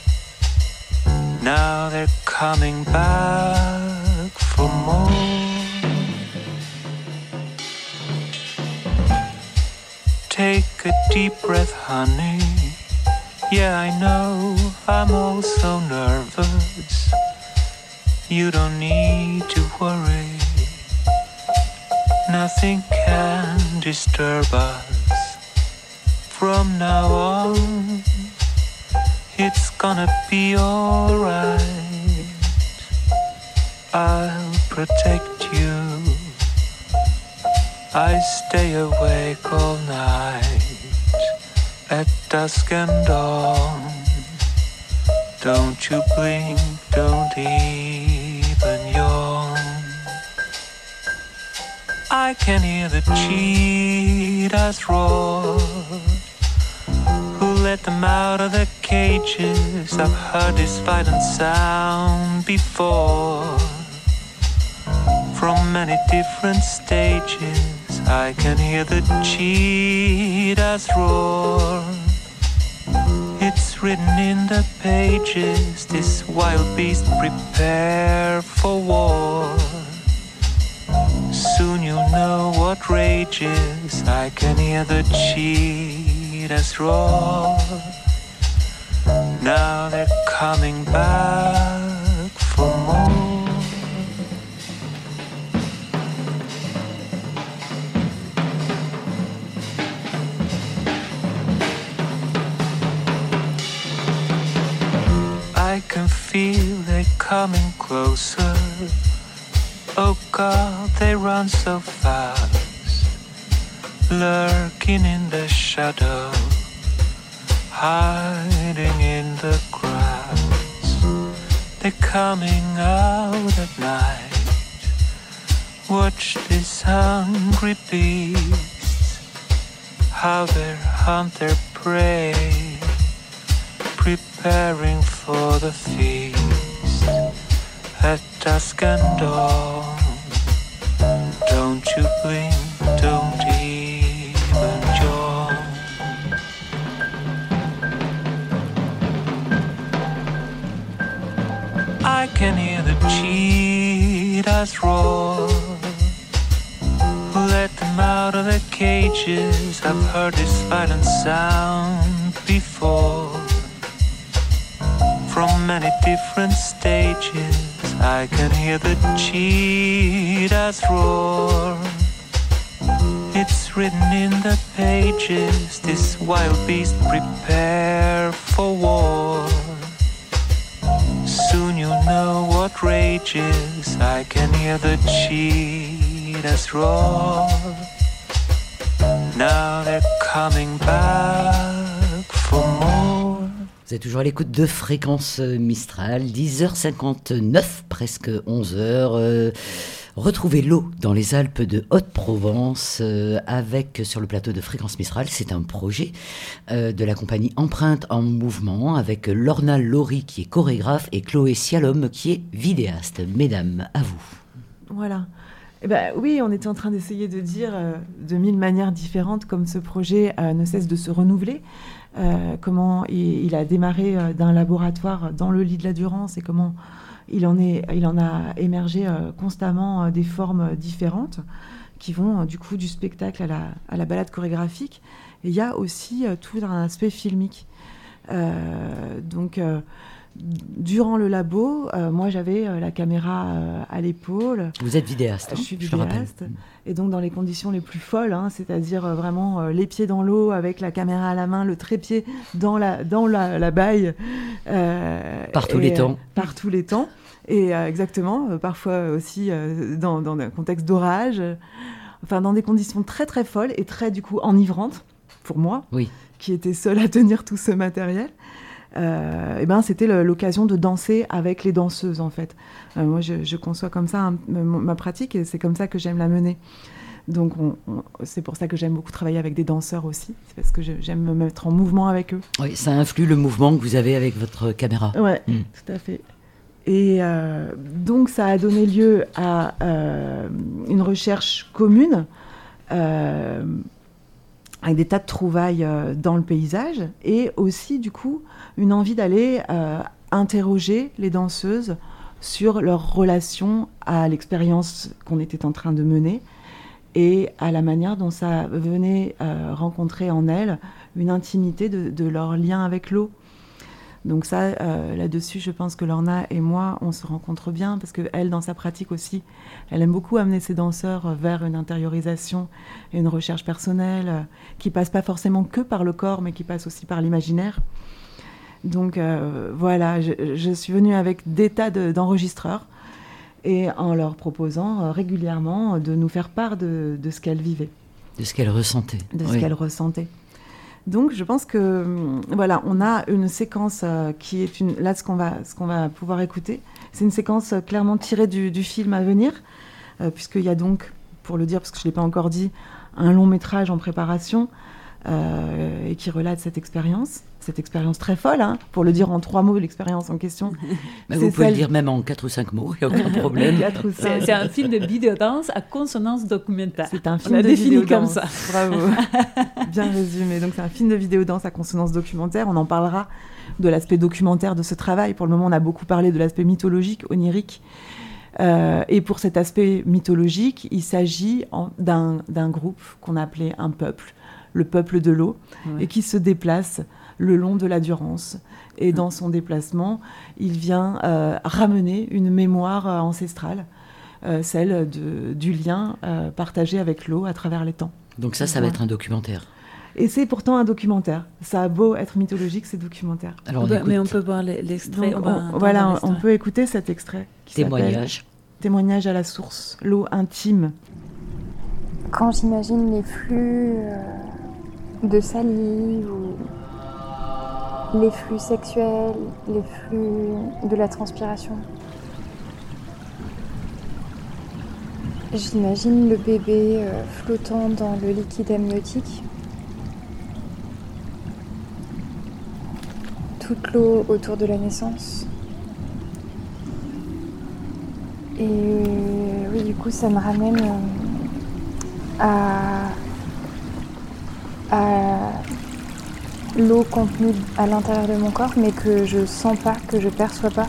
Now they're coming back for more. Take a deep breath, honey. Yeah, I know I'm also nervous. You don't need to worry. Nothing can disturb us. From now on, it's gonna be alright. I'll protect you. I stay awake all night, at dusk and dawn. Don't you blink, don't even yawn. I can hear the cheetahs roar. Who let them out of their cages? I've heard this violent sound before. From many different stages, I can hear the cheetahs roar. It's written in the pages, this wild beast prepare for war. Soon you'll know what rages, I can hear the cheetahs roar. Now they're coming back for more. I can feel they coming closer. Oh God, they run so fast, lurking in the shadow, hiding in the grass. They're coming out at night. Watch these hungry beasts, how they hunt their prey, preparing for the feast. At dusk and dawn, don't you blink, don't even yawn. I can hear the cheetahs roar. Let them out of their cages, I've heard this violent sound before. From many different stages, I can hear the cheetahs roar. It's written in the pages, this wild beast prepare for war. Soon you'll know what rages, I can hear the cheetahs roar. Now they're coming back for more. Vous êtes toujours à l'écoute de Fréquence Mistral, dix heures cinquante-neuf, presque onze heures. Euh, retrouvez l'eau dans les Alpes de Haute-Provence euh, avec, sur le plateau de Fréquence Mistral, c'est un projet euh, de la compagnie Empreinte en Mouvement avec Lorna Laurie qui est chorégraphe et Chloé Sialom qui est vidéaste. Mesdames, à vous. Voilà. Eh ben, oui, on était en train d'essayer de dire euh, de mille manières différentes comme ce projet euh, ne cesse de se renouveler. Euh, comment il, il a démarré euh, d'un laboratoire dans le lit de la Durance et comment il en, est, il en a émergé euh, constamment euh, des formes différentes qui vont euh, du coup du spectacle à la, à la balade chorégraphique. Et il y a aussi euh, tout un aspect filmique. Euh, donc, euh, durant le labo, euh, moi j'avais euh, la caméra euh, à l'épaule. Vous êtes vidéaste, hein, je suis je le vidéaste. rappelle. Et donc dans les conditions les plus folles, hein, c'est-à-dire euh, vraiment euh, les pieds dans l'eau avec la caméra à la main, le trépied dans la, dans la, la baille. Euh, par tous et, les temps. Euh, par tous les temps. Et euh, exactement, euh, parfois aussi euh, dans, dans un contexte d'orage. Euh, enfin, dans des conditions très très folles et très du coup enivrantes pour moi, oui. qui était seule à tenir tout ce matériel. Euh, et ben, c'était le, l'occasion de danser avec les danseuses, en fait. Euh, moi, je, je conçois comme ça hein, ma pratique et c'est comme ça que j'aime la mener. Donc, on, on, c'est pour ça que j'aime beaucoup travailler avec des danseurs aussi. C'est parce que je, j'aime me mettre en mouvement avec eux. Oui, ça influe le mouvement que vous avez avec votre caméra. Oui, mmh. tout à fait. Et euh, donc, ça a donné lieu à euh, une recherche commune euh, avec des tas de trouvailles euh, dans le paysage et aussi, du coup, une envie d'aller euh, interroger les danseuses sur leur relation à l'expérience qu'on était en train de mener et à la manière dont ça venait euh, rencontrer en elles une intimité de, de leur lien avec l'eau. Donc ça, euh, là-dessus, je pense que Lorna et moi, on se rencontre bien parce qu'elle, dans sa pratique aussi, elle aime beaucoup amener ses danseurs vers une intériorisation et une recherche personnelle euh, qui passe pas forcément que par le corps, mais qui passe aussi par l'imaginaire. Donc euh, voilà, je, je suis venue avec des tas de, d'enregistreurs et en leur proposant euh, régulièrement de nous faire part de, de ce qu'elle vivait. De ce qu'elle ressentait. De oui. ce qu'elle ressentait. Donc, je pense que voilà, on a une séquence euh, qui est une. Là, ce qu'on va, ce qu'on va pouvoir écouter, c'est une séquence euh, clairement tirée du, du film à venir, euh, puisqu'il y a donc, pour le dire, parce que je ne l'ai pas encore dit, un long métrage en préparation euh, et qui relate cette expérience, cette expérience très folle, hein, pour le dire en trois mots, l'expérience en question. Mais vous pouvez celle... le dire même en quatre ou cinq mots, il n'y a aucun problème. c'est, c'est un film de vidéodanse à consonance documentaire. C'est un film On de défini comme ça. Bravo, bien résumé. Donc c'est un film de vidéodanse à consonance documentaire. On en parlera de l'aspect documentaire de ce travail. Pour le moment, on a beaucoup parlé de l'aspect mythologique, onirique. Euh, et pour cet aspect mythologique, il s'agit en, d'un, d'un groupe qu'on appelait un peuple, le peuple de l'eau, ouais. et qui se déplace le long de la Durance. Et dans son déplacement, il vient euh, ramener une mémoire euh, ancestrale, euh, celle de, du lien euh, partagé avec l'eau à travers les temps. Donc ça, ça va être un documentaire. Et c'est pourtant un documentaire. Ça a beau être mythologique, c'est documentaire. Alors, on bah, mais on peut voir l'extrait. Donc, on, voilà, l'extrait. On peut écouter cet extrait. Qui Témoignage. Témoignage à la source, l'eau intime. Quand j'imagine les flux euh, de salive ou les flux sexuels, les flux de la transpiration, j'imagine le bébé euh, flottant dans le liquide amniotique. Toute l'eau autour de la naissance. Et oui, du coup, ça me ramène à, à l'eau contenue à l'intérieur de mon corps, mais que je sens pas, que je perçois pas.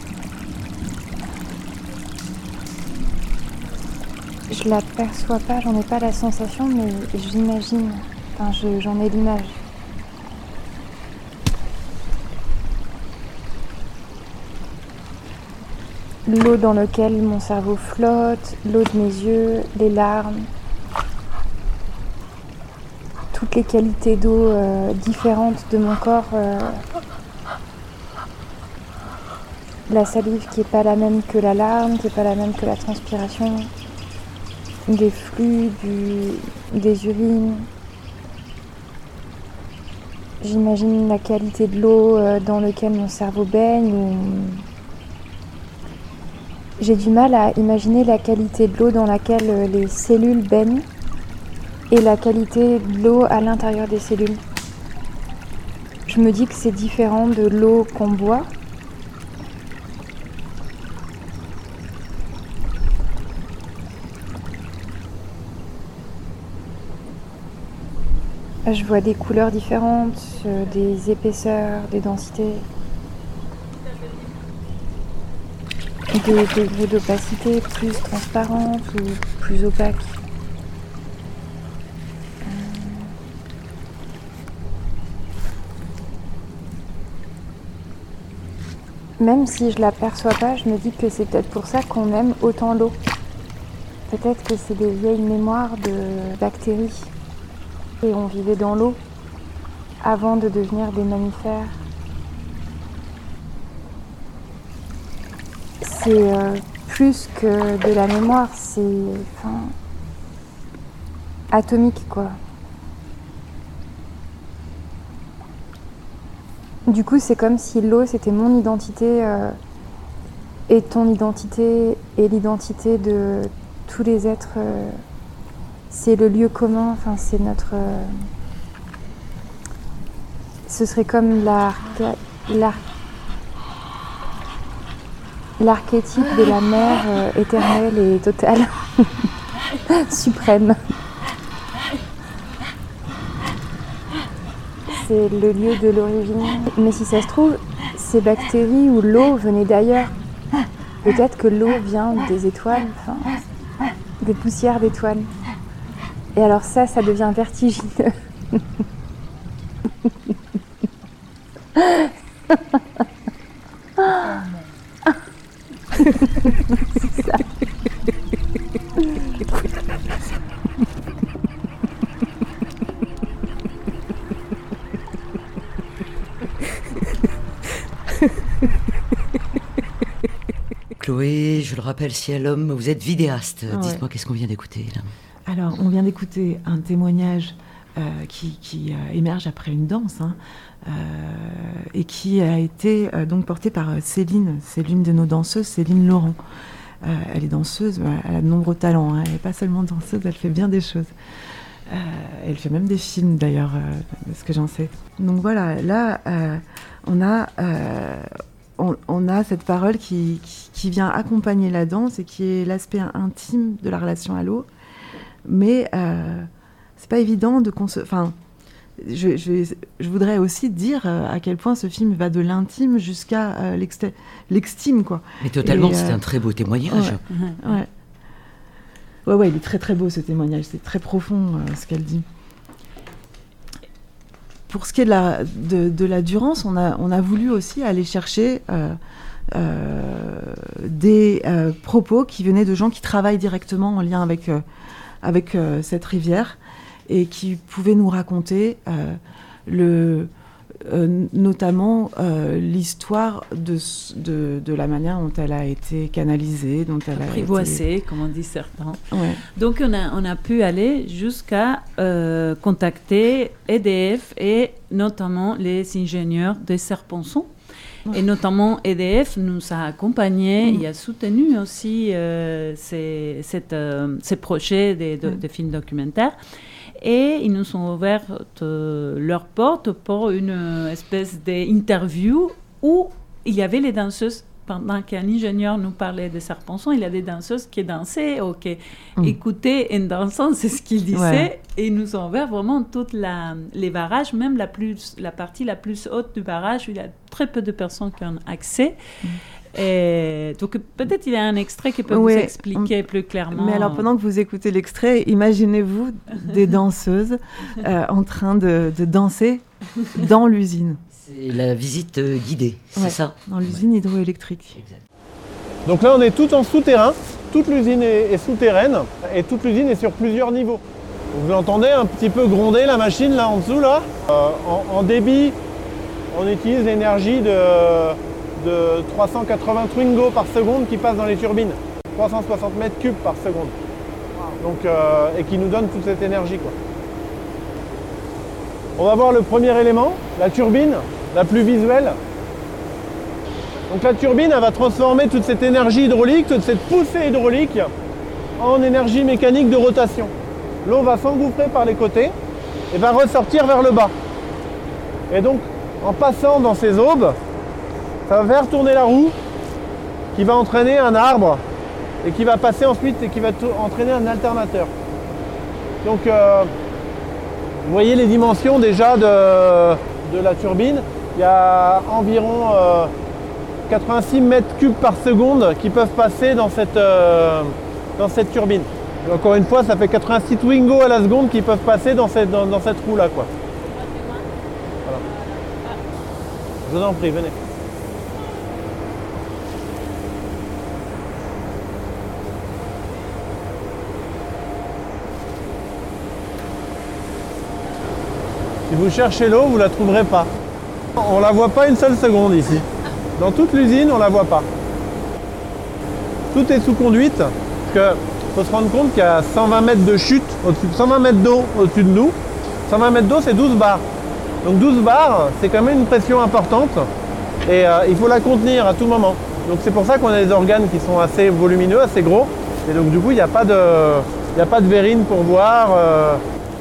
Je la perçois pas, j'en ai pas la sensation, mais j'imagine, enfin, je, j'en ai l'image. L'eau dans laquelle mon cerveau flotte, l'eau de mes yeux, les larmes, toutes les qualités d'eau euh, différentes de mon corps, euh, la salive qui n'est pas la même que la larme, qui n'est pas la même que la transpiration, des flux, du, des urines. J'imagine la qualité de l'eau euh, dans laquelle mon cerveau baigne. Ou... J'ai du mal à imaginer la qualité de l'eau dans laquelle les cellules baignent et la qualité de l'eau à l'intérieur des cellules. Je me dis que c'est différent de l'eau qu'on boit. Je vois des couleurs différentes, des épaisseurs, des densités. Des degrés d'opacité plus transparentes ou plus opaques. Même si je la perçois pas, je me dis que c'est peut-être pour ça qu'on aime autant l'eau. Peut-être que c'est des vieilles mémoires de bactéries. Et on vivait dans l'eau avant de devenir des mammifères. C'est euh, plus que de la mémoire, c'est enfin, atomique, quoi. Du coup, c'est comme si l'eau, c'était mon identité euh, et ton identité et l'identité de tous les êtres. Euh, c'est le lieu commun, enfin, c'est notre... Euh, ce serait comme l'arc... l'arc l'archétype de la mère euh, éternelle et totale, suprême. C'est le lieu de l'origine. Mais si ça se trouve, ces bactéries ou l'eau venaient d'ailleurs. Peut-être que l'eau vient des étoiles, enfin, des poussières d'étoiles. Et alors ça, ça devient vertigineux. C'est ça. Chloé, je le rappelle, Ciel Homme, vous êtes vidéaste. Ah ouais. Dites-moi, qu'est-ce qu'on vient d'écouter là ? Alors, on vient d'écouter un témoignage euh, qui, qui euh, émerge après une danse, hein, euh, et qui a été euh, donc porté par Céline. C'est l'une de nos danseuses, Céline Laurent. Euh, elle est danseuse, elle a de nombreux talents, hein, elle n'est pas seulement danseuse, elle fait bien des choses. Euh, elle fait même des films d'ailleurs, euh, de ce que j'en sais. Donc voilà, là, euh, on, a, euh, on, on a cette parole qui, qui, qui vient accompagner la danse et qui est l'aspect intime de la relation à l'eau. Mais euh, c'est pas évident de... Conce- enfin, je, je, je voudrais aussi dire euh, à quel point ce film va de l'intime jusqu'à euh, l'exte- l'extime, quoi. Mais totalement, et, c'est euh, un très beau témoignage. Ouais, ouais. Ouais, ouais, il est très très beau ce témoignage, c'est très profond euh, ce qu'elle dit. Pour ce qui est de la, de, de la Durance, on a, on a voulu aussi aller chercher euh, euh, des euh, propos qui venaient de gens qui travaillent directement en lien avec, euh, avec euh, cette rivière et qui pouvaient nous raconter euh, le... Euh, notamment euh, l'histoire de, de, de la manière dont elle a été canalisée, dont elle a apprivoisée, été... comme on dit certains. Ouais. Donc on a, on a pu aller jusqu'à euh, contacter E D F et notamment les ingénieurs de Serre-Ponçon. Ouais. Et notamment E D F nous a accompagnés mmh. et a soutenu aussi euh, ces, cette, euh, ces projets de, de, mmh. de films documentaires. Et ils nous ont ouvert euh, leurs portes pour une espèce d'interview où il y avait les danseuses. Pendant qu'un ingénieur nous parlait de Serre-Ponçon, il y a des danseuses qui dansaient ou qui mmh. écoutaient en dansant, c'est ce qu'il disait. Ouais. Et ils nous ont ouvert vraiment tous les barrages, même la, plus, la partie la plus haute du barrage, où il y a très peu de personnes qui ont accès. Mmh. Et donc peut-être il y a un extrait qui peut ouais, vous expliquer on... plus clairement. Mais alors pendant que vous écoutez l'extrait, imaginez-vous des danseuses euh, en train de, de danser dans l'usine. C'est la visite guidée, c'est ouais, ça dans l'usine ouais. hydroélectrique. Exact. Donc là on est tout en souterrain, toute l'usine est, est souterraine et toute l'usine est sur plusieurs niveaux. Vous l'entendez un petit peu gronder la machine là en dessous là. Euh, en, en débit, on utilise l'énergie de... de trois cent quatre-vingts Twingo par seconde qui passent dans les turbines, trois cent soixante mètres cubes par seconde. Donc, euh, et qui nous donne toute cette énergie, quoi. On va voir le premier élément, la turbine, la plus visuelle. Donc la turbine, elle va transformer toute cette énergie hydraulique, toute cette poussée hydraulique en énergie mécanique de rotation. L'eau va s'engouffrer par les côtés et va ressortir vers le bas. Et donc, en passant dans ces aubes, ça va faire tourner la roue qui va entraîner un arbre et qui va passer ensuite et qui va entraîner un alternateur. Donc euh, vous voyez les dimensions déjà de, de la turbine. Il y a environ euh, quatre-vingt-six mètres cubes par seconde qui peuvent passer dans cette, euh, dans cette turbine. Et encore une fois, ça fait quatre-vingt-six Twingo à la seconde qui peuvent passer dans cette, dans, dans cette roue-là, quoi. Voilà. Je vous en prie, venez. Si vous cherchez l'eau, vous ne la trouverez pas. On ne la voit pas une seule seconde ici. Dans toute l'usine, on ne la voit pas. Tout est sous conduite, parce qu'il faut se rendre compte qu'il y a cent vingt mètres de chute, au-dessus, cent vingt mètres d'eau au-dessus de nous. cent vingt mètres d'eau, c'est douze bars. Donc douze bars, c'est quand même une pression importante et euh, il faut la contenir à tout moment. Donc c'est pour ça qu'on a des organes qui sont assez volumineux, assez gros. Et donc du coup, il n'y a pas de, il n'y a pas de verrine pour boire. Euh,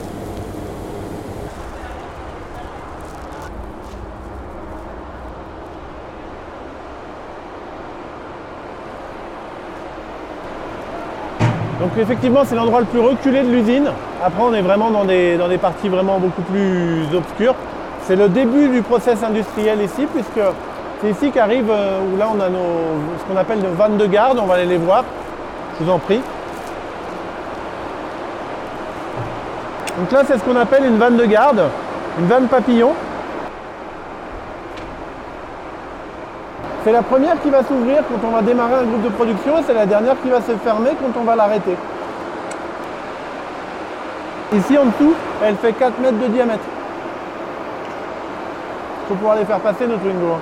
Donc effectivement, c'est l'endroit le plus reculé de l'usine. Après, on est vraiment dans des, dans des parties vraiment beaucoup plus obscures. C'est le début du process industriel ici, puisque c'est ici qu'arrive, où là on a nos, ce qu'on appelle nos vannes de garde. On va aller les voir, je vous en prie. Donc là, c'est ce qu'on appelle une vanne de garde, une vanne papillon. C'est la première qui va s'ouvrir quand on va démarrer un groupe de production et c'est la dernière qui va se fermer quand on va l'arrêter. Ici en dessous, elle fait quatre mètres de diamètre. Il faut pouvoir les faire passer nos Twingo.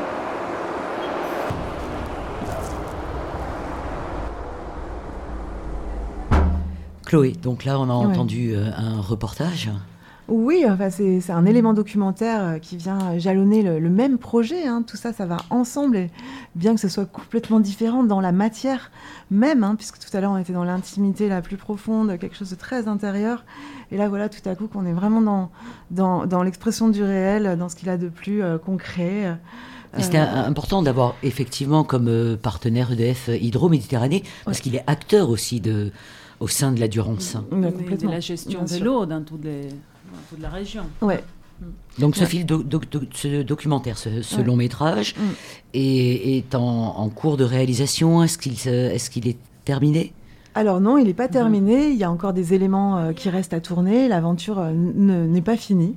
Chloé, donc là on a ouais. entendu euh, un reportage. Oui, enfin, c'est, c'est un élément documentaire qui vient jalonner le, le même projet. Hein. Tout ça, ça va ensemble, et bien que ce soit complètement différent dans la matière même, hein, puisque tout à l'heure on était dans l'intimité la plus profonde, quelque chose de très intérieur. Et là, voilà, tout à coup, qu'on est vraiment dans, dans, dans l'expression du réel, dans ce qu'il a de plus euh, concret. Euh, Et c'était euh, important d'avoir effectivement comme euh, partenaire E D F Hydro-Méditerranée, parce ouais. qu'il est acteur aussi de, au sein de la Durance. Oui, de la gestion de l'eau dans, toutes les, dans toute la région. Ouais. Donc ce, ouais. film do, do, do, ce documentaire, ce, ce ouais. long métrage, mm. est, est en, en cours de réalisation. Est-ce qu'il, est-ce qu'il est terminé ? Alors non, il n'est pas terminé. Il y a encore des éléments euh, qui restent à tourner. L'aventure euh, n- n'est pas finie.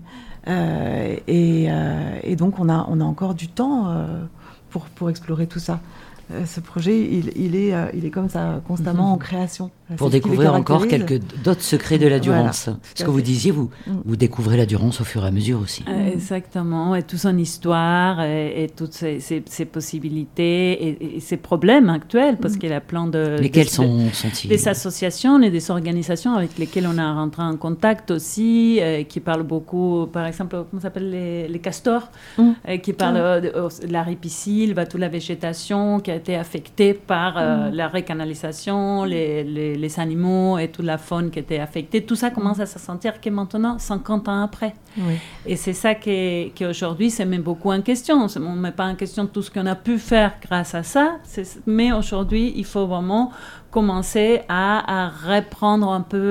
Euh, et, euh, et donc on a, on a encore du temps euh, pour, pour explorer tout ça. Euh, ce projet, il, il, est, euh, il est comme ça, constamment mmh. en création. Pour C'est découvrir encore quelques d'autres secrets de la Durance. Voilà, ce que vous disiez, vous, mmh. vous découvrez la Durance au fur et à mesure aussi. Euh, exactement, et toute son histoire, et, et toutes ses, ses, ses possibilités, et, et ses problèmes actuels, parce mmh. qu'il y a plein de... Lesquels de, sont, sont-ils ? Des associations et des organisations avec lesquelles on a rentré en contact aussi, euh, qui parlent beaucoup, par exemple, comment ça s'appelle, les, les castors, mmh. euh, qui parlent mmh. de, de la ripisylve, toute la végétation qui a été affectée par euh, mmh. la recanalisation, les, les les animaux et toute la faune qui était affectée, tout ça commence à se sentir que maintenant, cinquante ans après. Oui. Et c'est ça qui, qui aujourd'hui se met beaucoup en question. On ne met pas en question tout ce qu'on a pu faire grâce à ça, mais aujourd'hui, il faut vraiment commencer à, à reprendre un peu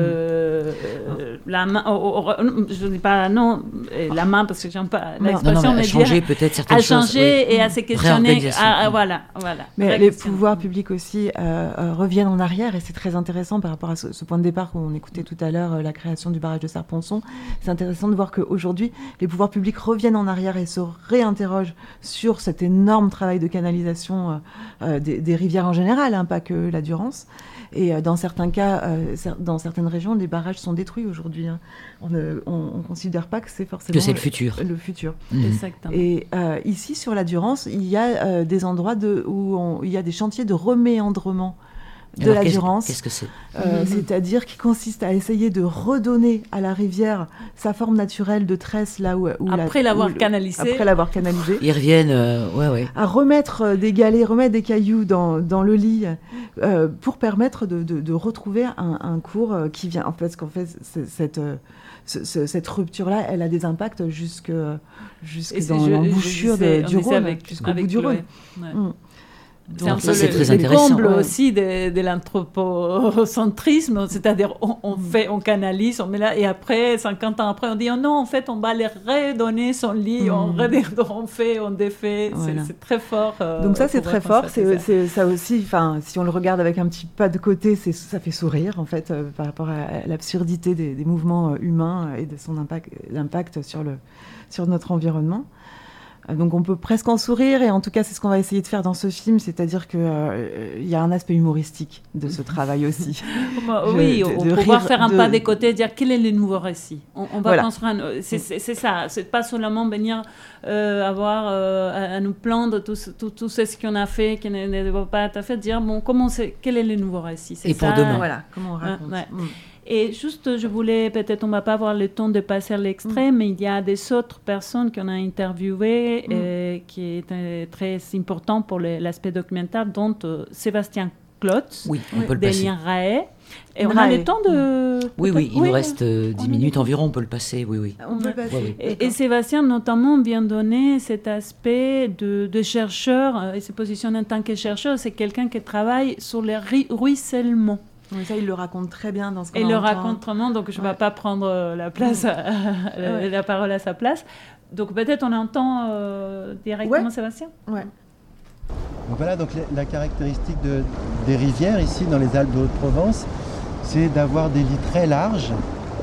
euh, euh, la main, oh, oh, je ne dis pas non, la main parce que j'aime pas l'expression, non, non, mais mais à changer dire, peut-être certaines à choses. changer oui. et à se questionner. À, à, voilà, voilà. Mais les pouvoirs publics aussi euh, euh, reviennent en arrière, et c'est très intéressant par rapport à ce, ce point de départ qu'on écoutait tout à l'heure, euh, la création du barrage de Serre-Ponçon. C'est intéressant de voir qu'aujourd'hui, les pouvoirs publics reviennent en arrière et se réinterrogent sur cet énorme travail de canalisation euh, euh, des, des rivières en général, hein, pas que la Durance. Et euh, dans certains cas, euh, dans certaines régions, les barrages sont détruits aujourd'hui. Hein. On ne on, on considère pas que c'est forcément... Que c'est le futur. Le, le futur. Mmh. Exactement. Et euh, ici, sur la Durance, il y a euh, des endroits de, où on, il y a des chantiers de reméandrement de Alors, la qu'est-ce, Durance. Qu'est-ce que c'est euh, mmh. C'est-à-dire qui consiste à essayer de redonner à la rivière sa forme naturelle de tresse là où, où après la, l'avoir où, canalisée. Après l'avoir canalisée. Ils reviennent, euh, ouais, ouais. À remettre euh, des galets, remettre des cailloux dans, dans le lit euh, pour permettre de, de, de retrouver un, un cours euh, qui vient. En fait, parce qu'en fait, c'est, cette euh, Ce, ce, cette rupture-là, elle a des impacts jusque, jusque dans je, l'embouchure je, je de, du Rhône, avec, jusqu'au avec bout du Rhône. Ouais. Mmh. C'est un peu c'est le, très le comble ouais. aussi de, de l'anthropocentrisme, c'est-à-dire on, on fait, on canalise, on met là, et après, cinquante ans après, on dit oh non, en fait, on va les redonner son lit, mmh. on, redonne, on fait, on défait, voilà. c'est, c'est très fort. Euh, Donc ça, c'est très fort, c'est, ça. c'est ça aussi, si on le regarde avec un petit pas de côté, c'est, ça fait sourire, en fait, euh, par rapport à l'absurdité des, des mouvements humains et de son impact, l'impact sur, le, sur notre environnement. Donc on peut presque en sourire, et en tout cas c'est ce qu'on va essayer de faire dans ce film, c'est-à-dire qu'il euh, y a un aspect humoristique de ce travail aussi. Oui, Je, on peut pouvoir faire un de... pas des côtés et dire quel est le nouveau récit. On, on va voilà. construire, un... c'est, c'est, c'est ça, c'est pas seulement venir euh, avoir euh, à, à nous plaindre tout, tout, tout ce qu'on a fait, qui ne, ne va pas être fait, dire bon, comment c'est, quel est le nouveau récit. C'est et ça, pour demain. Voilà, comment on raconte. Ouais, ouais. Mm. Et juste, je voulais, peut-être on ne va pas avoir le temps de passer à l'extrait, mmh. mais il y a des autres personnes qu'on a interviewées mmh. euh, qui étaient très importantes pour le, l'aspect documentaire, dont euh, Sébastien Klotz, oui, on peut le passer. d'Elien Rae. Et on a le temps de... Oui, oui, il oui, nous reste euh, dix minutes environ, on peut le passer, oui, oui. On peut le passer. Oui, oui. Et, et Sébastien, notamment, vient donner cet aspect de, de chercheur, et se positionne en tant que chercheur, c'est quelqu'un qui travaille sur le ruissellement. Oui, ça, il le raconte très bien dans ce qu'on Il entend. le raconte très bien, donc je ne ouais. vais pas prendre la, place à, ouais. la parole à sa place. Donc peut-être on entend euh, directement ouais. Sébastien. Ouais. Donc voilà, donc la, la caractéristique de, des rivières ici dans les Alpes de Haute-Provence, c'est d'avoir des lits très larges,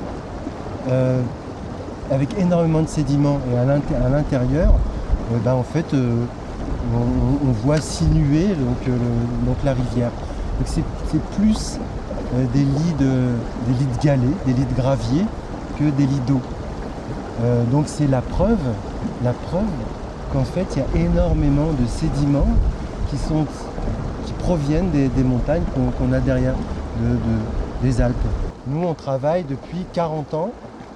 euh, avec énormément de sédiments. Et à, l'inté- à l'intérieur, euh, ben, en fait, euh, on, on voit sinuer donc, euh, le, donc la rivière. Donc c'est, c'est plus euh, des, lits de, des lits de galets, des lits de gravier, que des lits d'eau. Euh, donc c'est la preuve, la preuve qu'en fait il y a énormément de sédiments qui, sont, qui proviennent des, des montagnes qu'on, qu'on a derrière de, de, des Alpes. Nous on travaille depuis quarante ans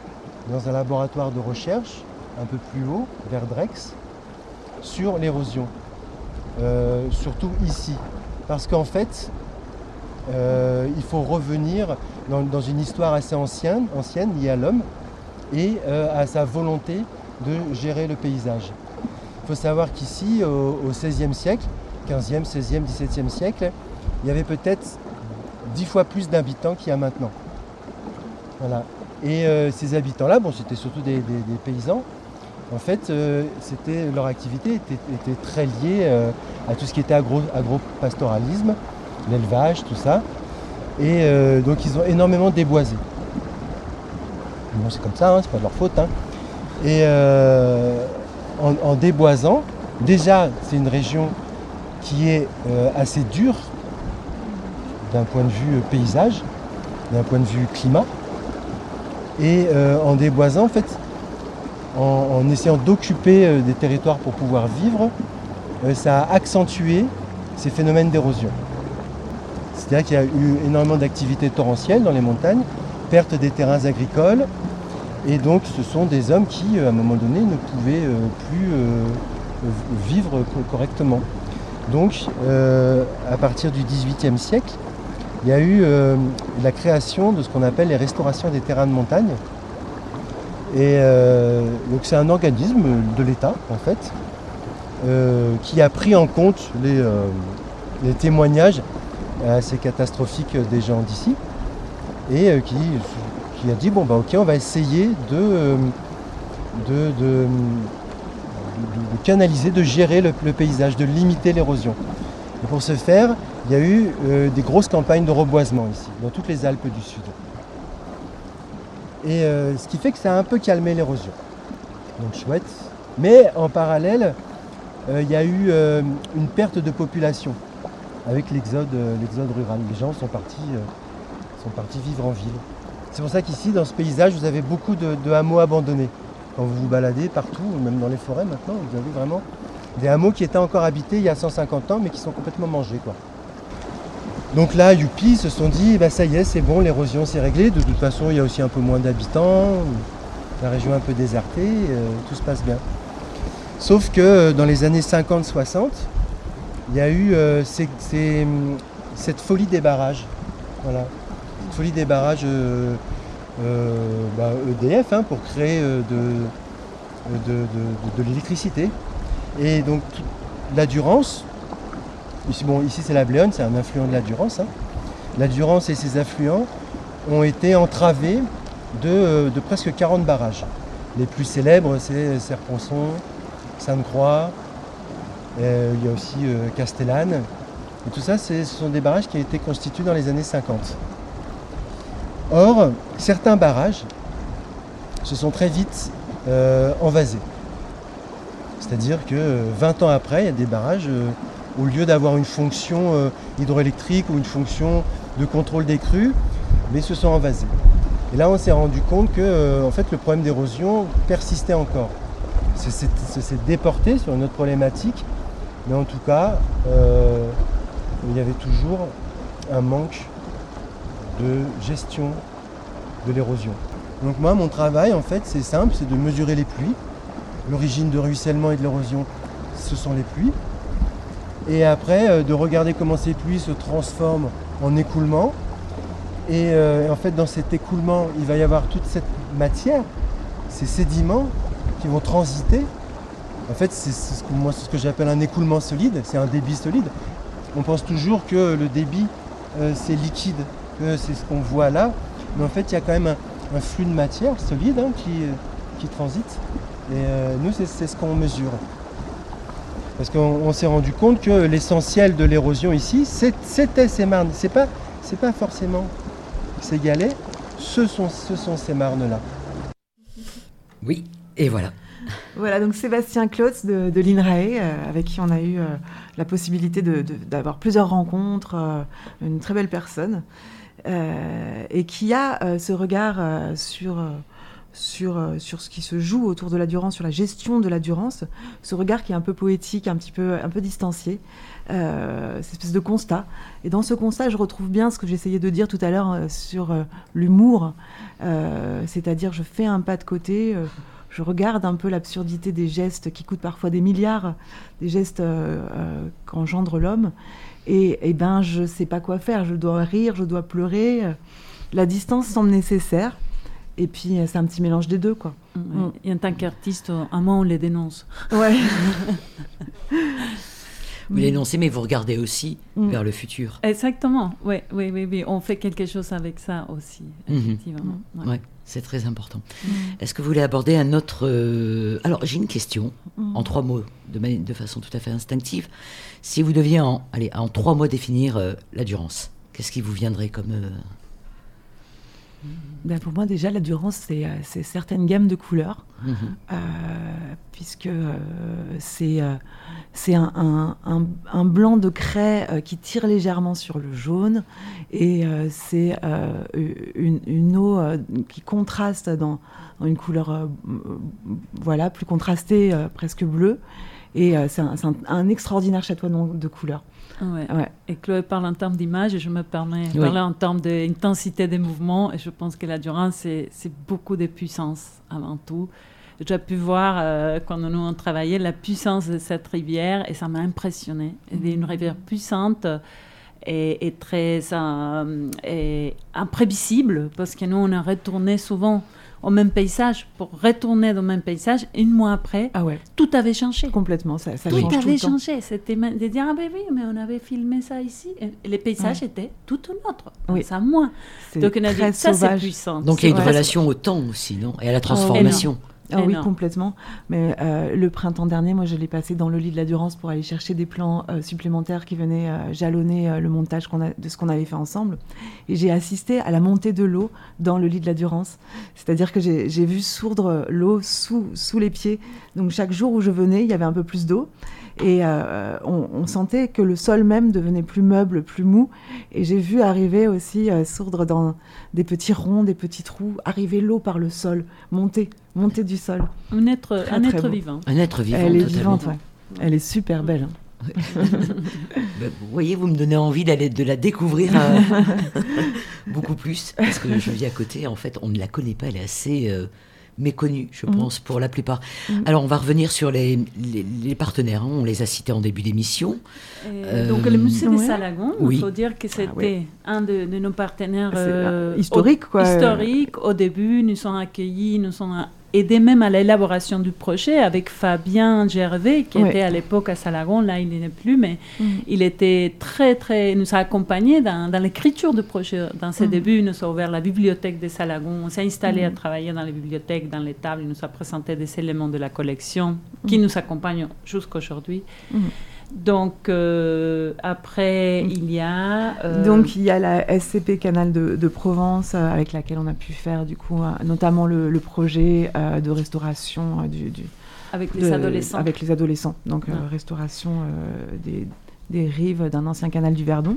dans un laboratoire de recherche, un peu plus haut, vers Drex, sur l'érosion. Euh, surtout ici. Parce qu'en fait, euh, il faut revenir dans, dans une histoire assez ancienne, ancienne liée à l'homme et euh, à sa volonté de gérer le paysage. Il faut savoir qu'ici, au, au seizième siècle, quinzième, seizième, dix-septième siècle, il y avait peut-être dix fois plus d'habitants qu'il y a maintenant. Voilà. Et euh, ces habitants-là, bon, c'était surtout des, des, des paysans. En fait, euh, c'était, leur activité était, était très liée euh, à tout ce qui était agro, agro-pastoralisme, l'élevage, tout ça. Et euh, donc, ils ont énormément déboisé. Bon, c'est comme ça, hein, c'est pas de leur faute. Hein. Et euh, en, en déboisant, déjà, c'est une région qui est euh, assez dure d'un point de vue paysage, d'un point de vue climat. Et euh, en déboisant, en fait, en, en essayant d'occuper euh, des territoires pour pouvoir vivre, euh, ça a accentué ces phénomènes d'érosion. C'est-à-dire qu'il y a eu énormément d'activités torrentielles dans les montagnes, perte des terrains agricoles, et donc ce sont des hommes qui, à un moment donné, ne pouvaient euh, plus euh, vivre co- correctement. Donc, euh, à partir du dix-huitième siècle, il y a eu euh, la création de ce qu'on appelle les restaurations des terrains de montagne. Et euh, donc c'est un organisme de l'État, en fait, euh, qui a pris en compte les, euh, les témoignages assez catastrophiques des gens d'ici, et euh, qui, qui a dit, bon bah ok, on va essayer de, euh, de, de, de, de canaliser, de gérer le, le paysage, de limiter l'érosion. Et pour ce faire, il y a eu euh, des grosses campagnes de reboisement ici, dans toutes les Alpes du Sud. Et euh, ce qui fait que ça a un peu calmé l'érosion. Donc chouette. Mais en parallèle, euh, il y a eu euh, une perte de population avec l'exode, euh, l'exode rural. Les gens sont partis, euh, sont partis vivre en ville. C'est pour ça qu'ici, dans ce paysage, vous avez beaucoup de, de hameaux abandonnés. Quand vous vous baladez partout, même dans les forêts maintenant, vous avez vraiment des hameaux qui étaient encore habités il y a cent cinquante ans, mais qui sont complètement mangés, quoi. Donc là, youpi, ils se sont dit, bah, ça y est, c'est bon, l'érosion s'est réglée. De toute façon, il y a aussi un peu moins d'habitants, la région est un peu désertée, euh, tout se passe bien. Sauf que euh, dans les années cinquante soixante, il y a eu euh, ces, ces, cette folie des barrages. Voilà. Cette folie des barrages euh, euh, bah, E D F, hein, pour créer euh, de, de, de, de, de l'électricité. Et donc, la Durance, ici, bon, ici c'est la Bléone, c'est un affluent de la Durance. Hein. La Durance et ses affluents ont été entravés de, euh, de presque quarante barrages. Les plus célèbres, c'est Serponçon, Sainte-Croix, euh, il y a aussi euh, Castellane. Et tout ça, ce sont des barrages qui ont été constitués dans les années cinquante. Or, certains barrages se sont très vite euh, envasés. C'est-à-dire que vingt ans après, il y a des barrages, euh, au lieu d'avoir une fonction euh, hydroélectrique ou une fonction de contrôle des crues, mais se sont envasés. Et là, on s'est rendu compte que euh, en fait, le problème d'érosion persistait encore. Ça s'est déporté sur une autre problématique, mais en tout cas, euh, il y avait toujours un manque de gestion de l'érosion. Donc moi, mon travail, en fait, c'est simple, c'est de mesurer les pluies. L'origine de ruissellement et de l'érosion, ce sont les pluies. Et après, euh, de regarder comment ces pluies se transforment en écoulement. Et euh, en fait, dans cet écoulement, il va y avoir toute cette matière, ces sédiments qui vont transiter. En fait, c'est ce que, moi, c'est ce que j'appelle un écoulement solide, c'est un débit solide. On pense toujours que le débit, euh, c'est liquide, que c'est ce qu'on voit là. Mais en fait, il y a quand même un, un flux de matière solide hein, qui, qui transite. Et euh, nous, c'est, c'est ce qu'on mesure. Parce qu'on on s'est rendu compte que l'essentiel de l'érosion ici, c'est, c'était ces marnes. C'est pas, c'est pas forcément ces galets, ce sont, ce sont ces marnes-là. Oui, et voilà. Voilà, donc Sébastien Klotz de, de l'INRAE, euh, avec qui on a eu euh, la possibilité de, de, d'avoir plusieurs rencontres, euh, une très belle personne, euh, et qui a euh, ce regard euh, sur... Euh, sur, euh, sur ce qui se joue autour de la Durance, sur la gestion de la Durance, ce regard qui est un peu poétique, un petit peu, un peu distancié, euh, cette espèce de constat. Et dans ce constat, je retrouve bien ce que j'essayais de dire tout à l'heure euh, sur euh, l'humour, euh, c'est-à-dire je fais un pas de côté, euh, je regarde un peu l'absurdité des gestes qui coûtent parfois des milliards, des gestes euh, euh, qu'engendre l'homme, et, et ben je sais pas quoi faire, je dois rire, je dois pleurer, euh, la distance semble nécessaire. Et puis, c'est un petit mélange des deux, quoi. Ouais. Mm. Et en tant qu'artiste, à moi, on les dénonce. Ouais. Vous les dénoncez, mais vous regardez aussi mm. vers le futur. Exactement. Oui, oui, oui, oui. On fait quelque chose avec ça aussi, effectivement. Mm-hmm. Ouais. Ouais, c'est très important. Mm. Est-ce que vous voulez aborder un autre... Euh... Alors, j'ai une question, mm. en trois mots, de, man... de façon tout à fait instinctive. Si vous deviez, en, allez, en trois mots, définir euh, la Durance, qu'est-ce qui vous viendrait comme... Euh... Ben pour moi, déjà, la Durance, c'est, c'est certaines gammes de couleurs, mmh. euh, puisque euh, c'est, euh, c'est un, un, un, un blanc de craie euh, qui tire légèrement sur le jaune, et euh, c'est euh, une, une eau euh, qui contraste dans, dans une couleur euh, voilà, plus contrastée, euh, presque bleue, et euh, c'est, un, c'est un, un extraordinaire chatoiement de couleurs. Ouais. Ouais. Et Chloé parle en termes d'image et je me permets de oui. parler en termes d'intensité des mouvements, et je pense que la Durance, c'est, c'est beaucoup de puissance avant tout. J'ai pu voir, euh, quand nous on travaillait, la puissance de cette rivière, et ça m'a impressionnée. Elle est une rivière puissante et, et très euh, et imprévisible, parce que nous, on a retourné souvent au même paysage, pour retourner dans le même paysage, un mois après, ah ouais. tout avait changé. Complètement, ça, ça tout change avait tout le changé. C'était de dire, ah ben oui, mais on avait filmé ça ici. Et les paysages ouais. étaient tout autres, oui. ça moins. C'est donc on a très dit, ça sauvage. C'est puissant. Donc il y a une ouais. relation au temps aussi, non ? Et à la transformation. Oh, Ah oui, complètement. Mais euh, le printemps dernier, moi, je l'ai passé dans le lit de la Durance pour aller chercher des plans euh, supplémentaires qui venaient euh, jalonner euh, le montage qu'on a, de ce qu'on avait fait ensemble. Et j'ai assisté à la montée de l'eau dans le lit de la Durance. C'est-à-dire que j'ai, j'ai vu sourdre l'eau sous, sous les pieds. Donc chaque jour où je venais, il y avait un peu plus d'eau. Et euh, on, on sentait que le sol même devenait plus meuble, plus mou. Et j'ai vu arriver aussi, euh, sourdre dans des petits ronds, des petits trous, arriver l'eau par le sol, monter, monter du sol. Un être, très, un très être beau. vivant. Un être vivant, Elle est totalement. vivante, ouais. Elle est super belle. Hein. Ben, vous voyez, vous me donnez envie d'aller de la découvrir euh, beaucoup plus, parce que je vis à côté. En fait, on ne la connaît pas, elle est assez... Euh, méconnus, je mmh. pense, pour la plupart. Mmh. Alors, on va revenir sur les, les, les partenaires. Hein. On les a cités en début d'émission. Euh, donc, le musée ouais. des Salagons, il oui. faut dire que c'était ah, oui. un de, de nos partenaires euh, historiques. Quoi. Historique. Au début, nous sommes accueillis, nous sommes aidés même à l'élaboration du projet avec Fabien Gervais, qui oui. était à l'époque à Salagon. Là, il n'est plus, mais mmh. il était très, très... Il nous a accompagnés dans, dans l'écriture du projet. Dans ses mmh. débuts, il nous a ouvert la bibliothèque des Salagons. On s'est installé mmh. à travailler dans les bibliothèques, dans les tables. Il nous a présenté des éléments de la collection mmh. qui nous accompagnent jusqu'à aujourd'hui. Mmh. Donc, euh, après, il y a... Euh... Donc, il y a la S C P Canal de, de Provence, euh, avec laquelle on a pu faire, du coup, euh, notamment le, le projet euh, de restauration euh, du, du... Avec de, les adolescents. Avec les adolescents. Donc, ah. euh, restauration euh, des, des rives d'un ancien canal du Verdon.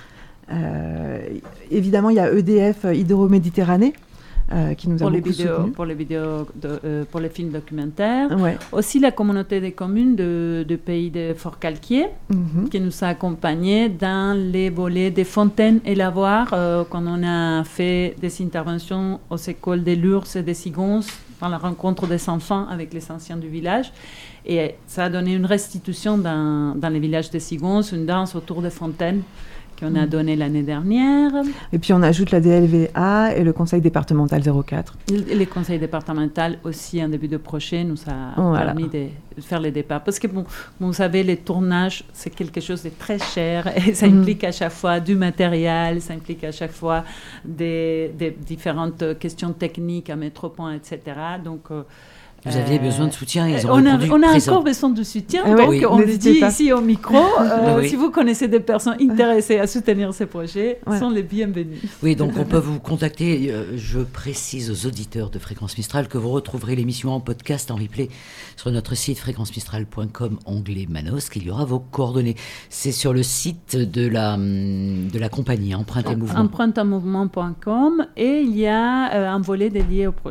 Euh, évidemment, il y a E D F Hydro-Méditerranée, Euh, qui nous pour a les beaucoup vidéos, soutenu. pour les vidéos, de, euh, pour les films documentaires. Ouais. Aussi la communauté des communes de, de pays de Fort-Calquier, mm-hmm. qui nous a accompagnés dans les volets des fontaines et lavoirs, euh, quand on a fait des interventions aux écoles des Lourdes et des Sigonces, dans la rencontre des enfants avec les anciens du village. Et ça a donné une restitution dans, dans les villages des Sigonces, une danse autour des fontaines, qu'on a donné l'année dernière. Et puis on ajoute la D L V A et le conseil départemental zéro quatre. Et les conseils départementaux aussi, en début de projet, nous a voilà. permis de faire les départs. Parce que, bon, vous savez, les tournages, c'est quelque chose de très cher et ça implique mm. à chaque fois du matériel, ça implique à chaque fois des, des différentes questions techniques à mettre au point, et cetera. Donc, euh, vous aviez euh, besoin de soutien, ils ont on a, répondu on a présent. encore besoin de soutien, ah donc oui, on le dit pas. ici au micro. Euh, oui. Si vous connaissez des personnes intéressées à soutenir ces projets, ouais. sont les bienvenus. Oui, donc on peut vous contacter. Euh, je précise aux auditeurs de Fréquence Mistral que vous retrouverez l'émission en podcast, en replay, sur notre site fréquence mistral point com, onglet Manosque. Il y aura vos coordonnées. C'est sur le site de la, de la compagnie Empreinte et Mouvement. empreinte et mouvement point com, et il y a euh, un volet dédié au projet.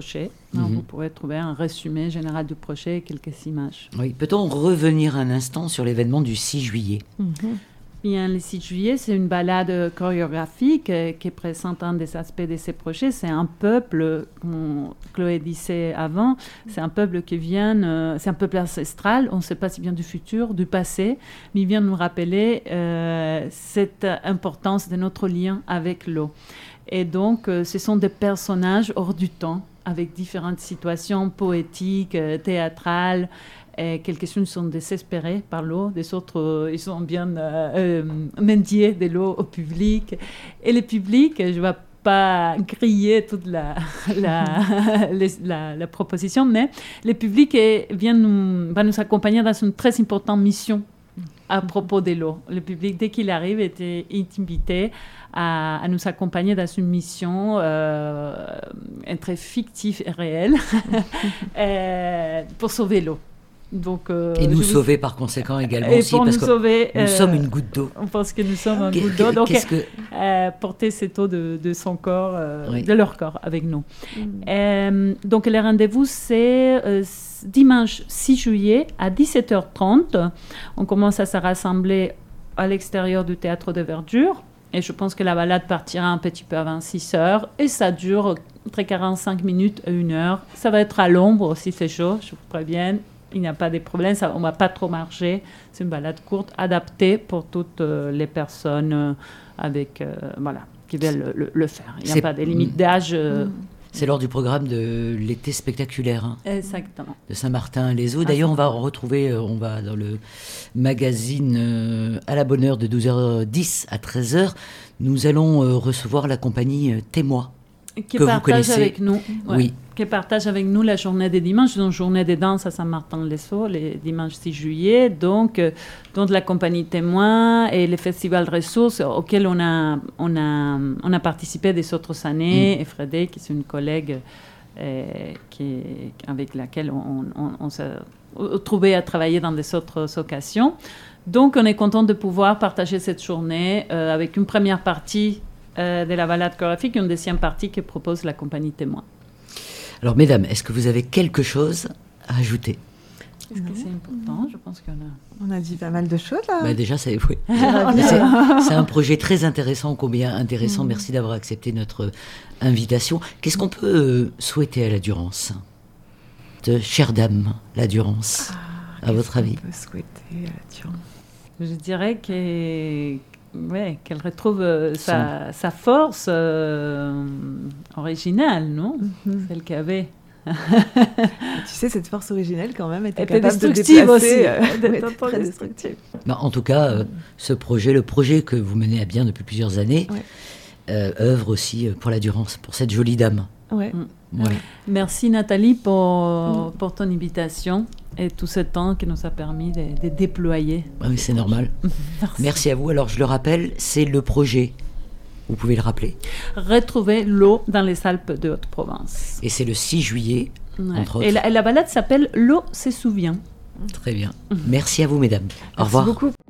Donc, Mhm. vous pourrez trouver un résumé général du projet et quelques images. Oui, peut-on revenir un instant sur l'événement du six juillet? Bien, le six juillet, c'est une balade chorégraphique euh, qui présente un des aspects de ces projets. C'est un peuple, comme Chloé disait avant, c'est un peuple qui vient, euh, c'est un peuple ancestral, on ne sait pas si bien du futur, du passé, mais il vient nous rappeler euh, cette importance de notre lien avec l'eau. Et donc, euh, ce sont des personnages hors du temps, avec différentes situations poétiques, euh, théâtrales. Et quelques-unes sont désespérées par l'eau, des autres, euh, ils sont bien euh, euh, mendiés de l'eau au public. Et le public, je ne vais pas griller toute la, la, les, la, la proposition, mais le public est, vient nous, va nous accompagner dans une très importante mission à propos de l'eau. Le public, dès qu'il arrive, était invité à, à nous accompagner dans une mission euh, entre fictive et réelle euh, pour sauver l'eau. Donc, euh, et nous vous... sauver par conséquent également et aussi, pour parce nous que sauver, nous euh, sommes une goutte d'eau. On pense que nous sommes une Qu'est- goutte d'eau. Donc, qu'est-ce que- euh, porter cette eau de, de son corps, euh, Oui. de leur corps avec nous. Mm. Euh, donc, le rendez-vous, c'est euh, dimanche six juillet à dix-sept heures trente. On commence à se rassembler à l'extérieur du théâtre de Verdure. Et je pense que la balade partira un petit peu avant six heures. Et ça dure entre quarante-cinq minutes et une heure. Ça va être à l'ombre si c'est chaud, je vous préviens. Il n'y a pas de problème, ça, on ne va pas trop marcher. C'est une balade courte, adaptée pour toutes euh, les personnes euh, avec, euh, voilà, qui veulent le, le, le faire. Il n'y a C'est- pas de limite d'âge. euh, C'est lors du programme de l'été spectaculaire hein, Exactement. de Saint-Martin-les-Eaux. D'ailleurs, on va retrouver, euh, on va dans le magazine euh, À la bonne heure de douze heures dix à treize heures, nous allons euh, recevoir la compagnie euh, Témoin. Qui que vous partage connaissez. avec nous. Ouais, Oui. Qui partage avec nous la journée des dimanches, une journée de danse à Saint-Martin-les-Eaux, les dimanches six juillet. Donc, euh, donc la compagnie Témoin et le festival Ressources auquel on a, on a, on a participé des autres années. Mm. Et Frédéric, qui est une collègue euh, qui, avec laquelle on, on, on s'est trouvé à travailler dans des autres occasions. Donc, on est content de pouvoir partager cette journée euh, avec une première partie euh, de la balade chorégraphique et une deuxième partie que propose la compagnie Témoin. Alors, mesdames, est-ce que vous avez quelque chose à ajouter? Est-ce que c'est important? Je pense qu'on a... On a dit pas mal de choses, là. Bah, déjà, c'est, oui. Ah, c'est, bien. c'est un projet très intéressant, combien intéressant. Mm. Merci d'avoir accepté notre invitation. Qu'est-ce qu'on peut euh, souhaiter à la Durance? De chère dame, la Durance, à votre avis? On peut souhaiter à la Durance. Je dirais que, ouais, qu'elle retrouve euh, sa, sa force euh, originale, non? Mm-hmm. Celle qu'elle avait. Tu sais, cette force originelle, quand même, était, était capable de destructive déplacer, aussi. euh, Elle était ouais, très très destructive. Bah, en tout cas, euh, ce projet, le projet que vous menez à bien depuis plusieurs années, Ouais. euh, œuvre aussi euh, pour la Durance, pour cette jolie dame. Ouais. Mm. Voilà. Merci Nathalie pour, Mm. pour ton invitation et tout ce temps qui nous a permis de, de déployer. Ah oui, c'est normal. Merci. Merci à vous. Alors, je le rappelle, c'est le projet. Vous pouvez le rappeler. Retrouver l'eau dans les Alpes de Haute-Provence. Et c'est le six juillet, Ouais. entre autres. Et la, et la balade s'appelle L'eau se souvient. Très bien. Merci à vous, mesdames. Au Merci revoir. beaucoup.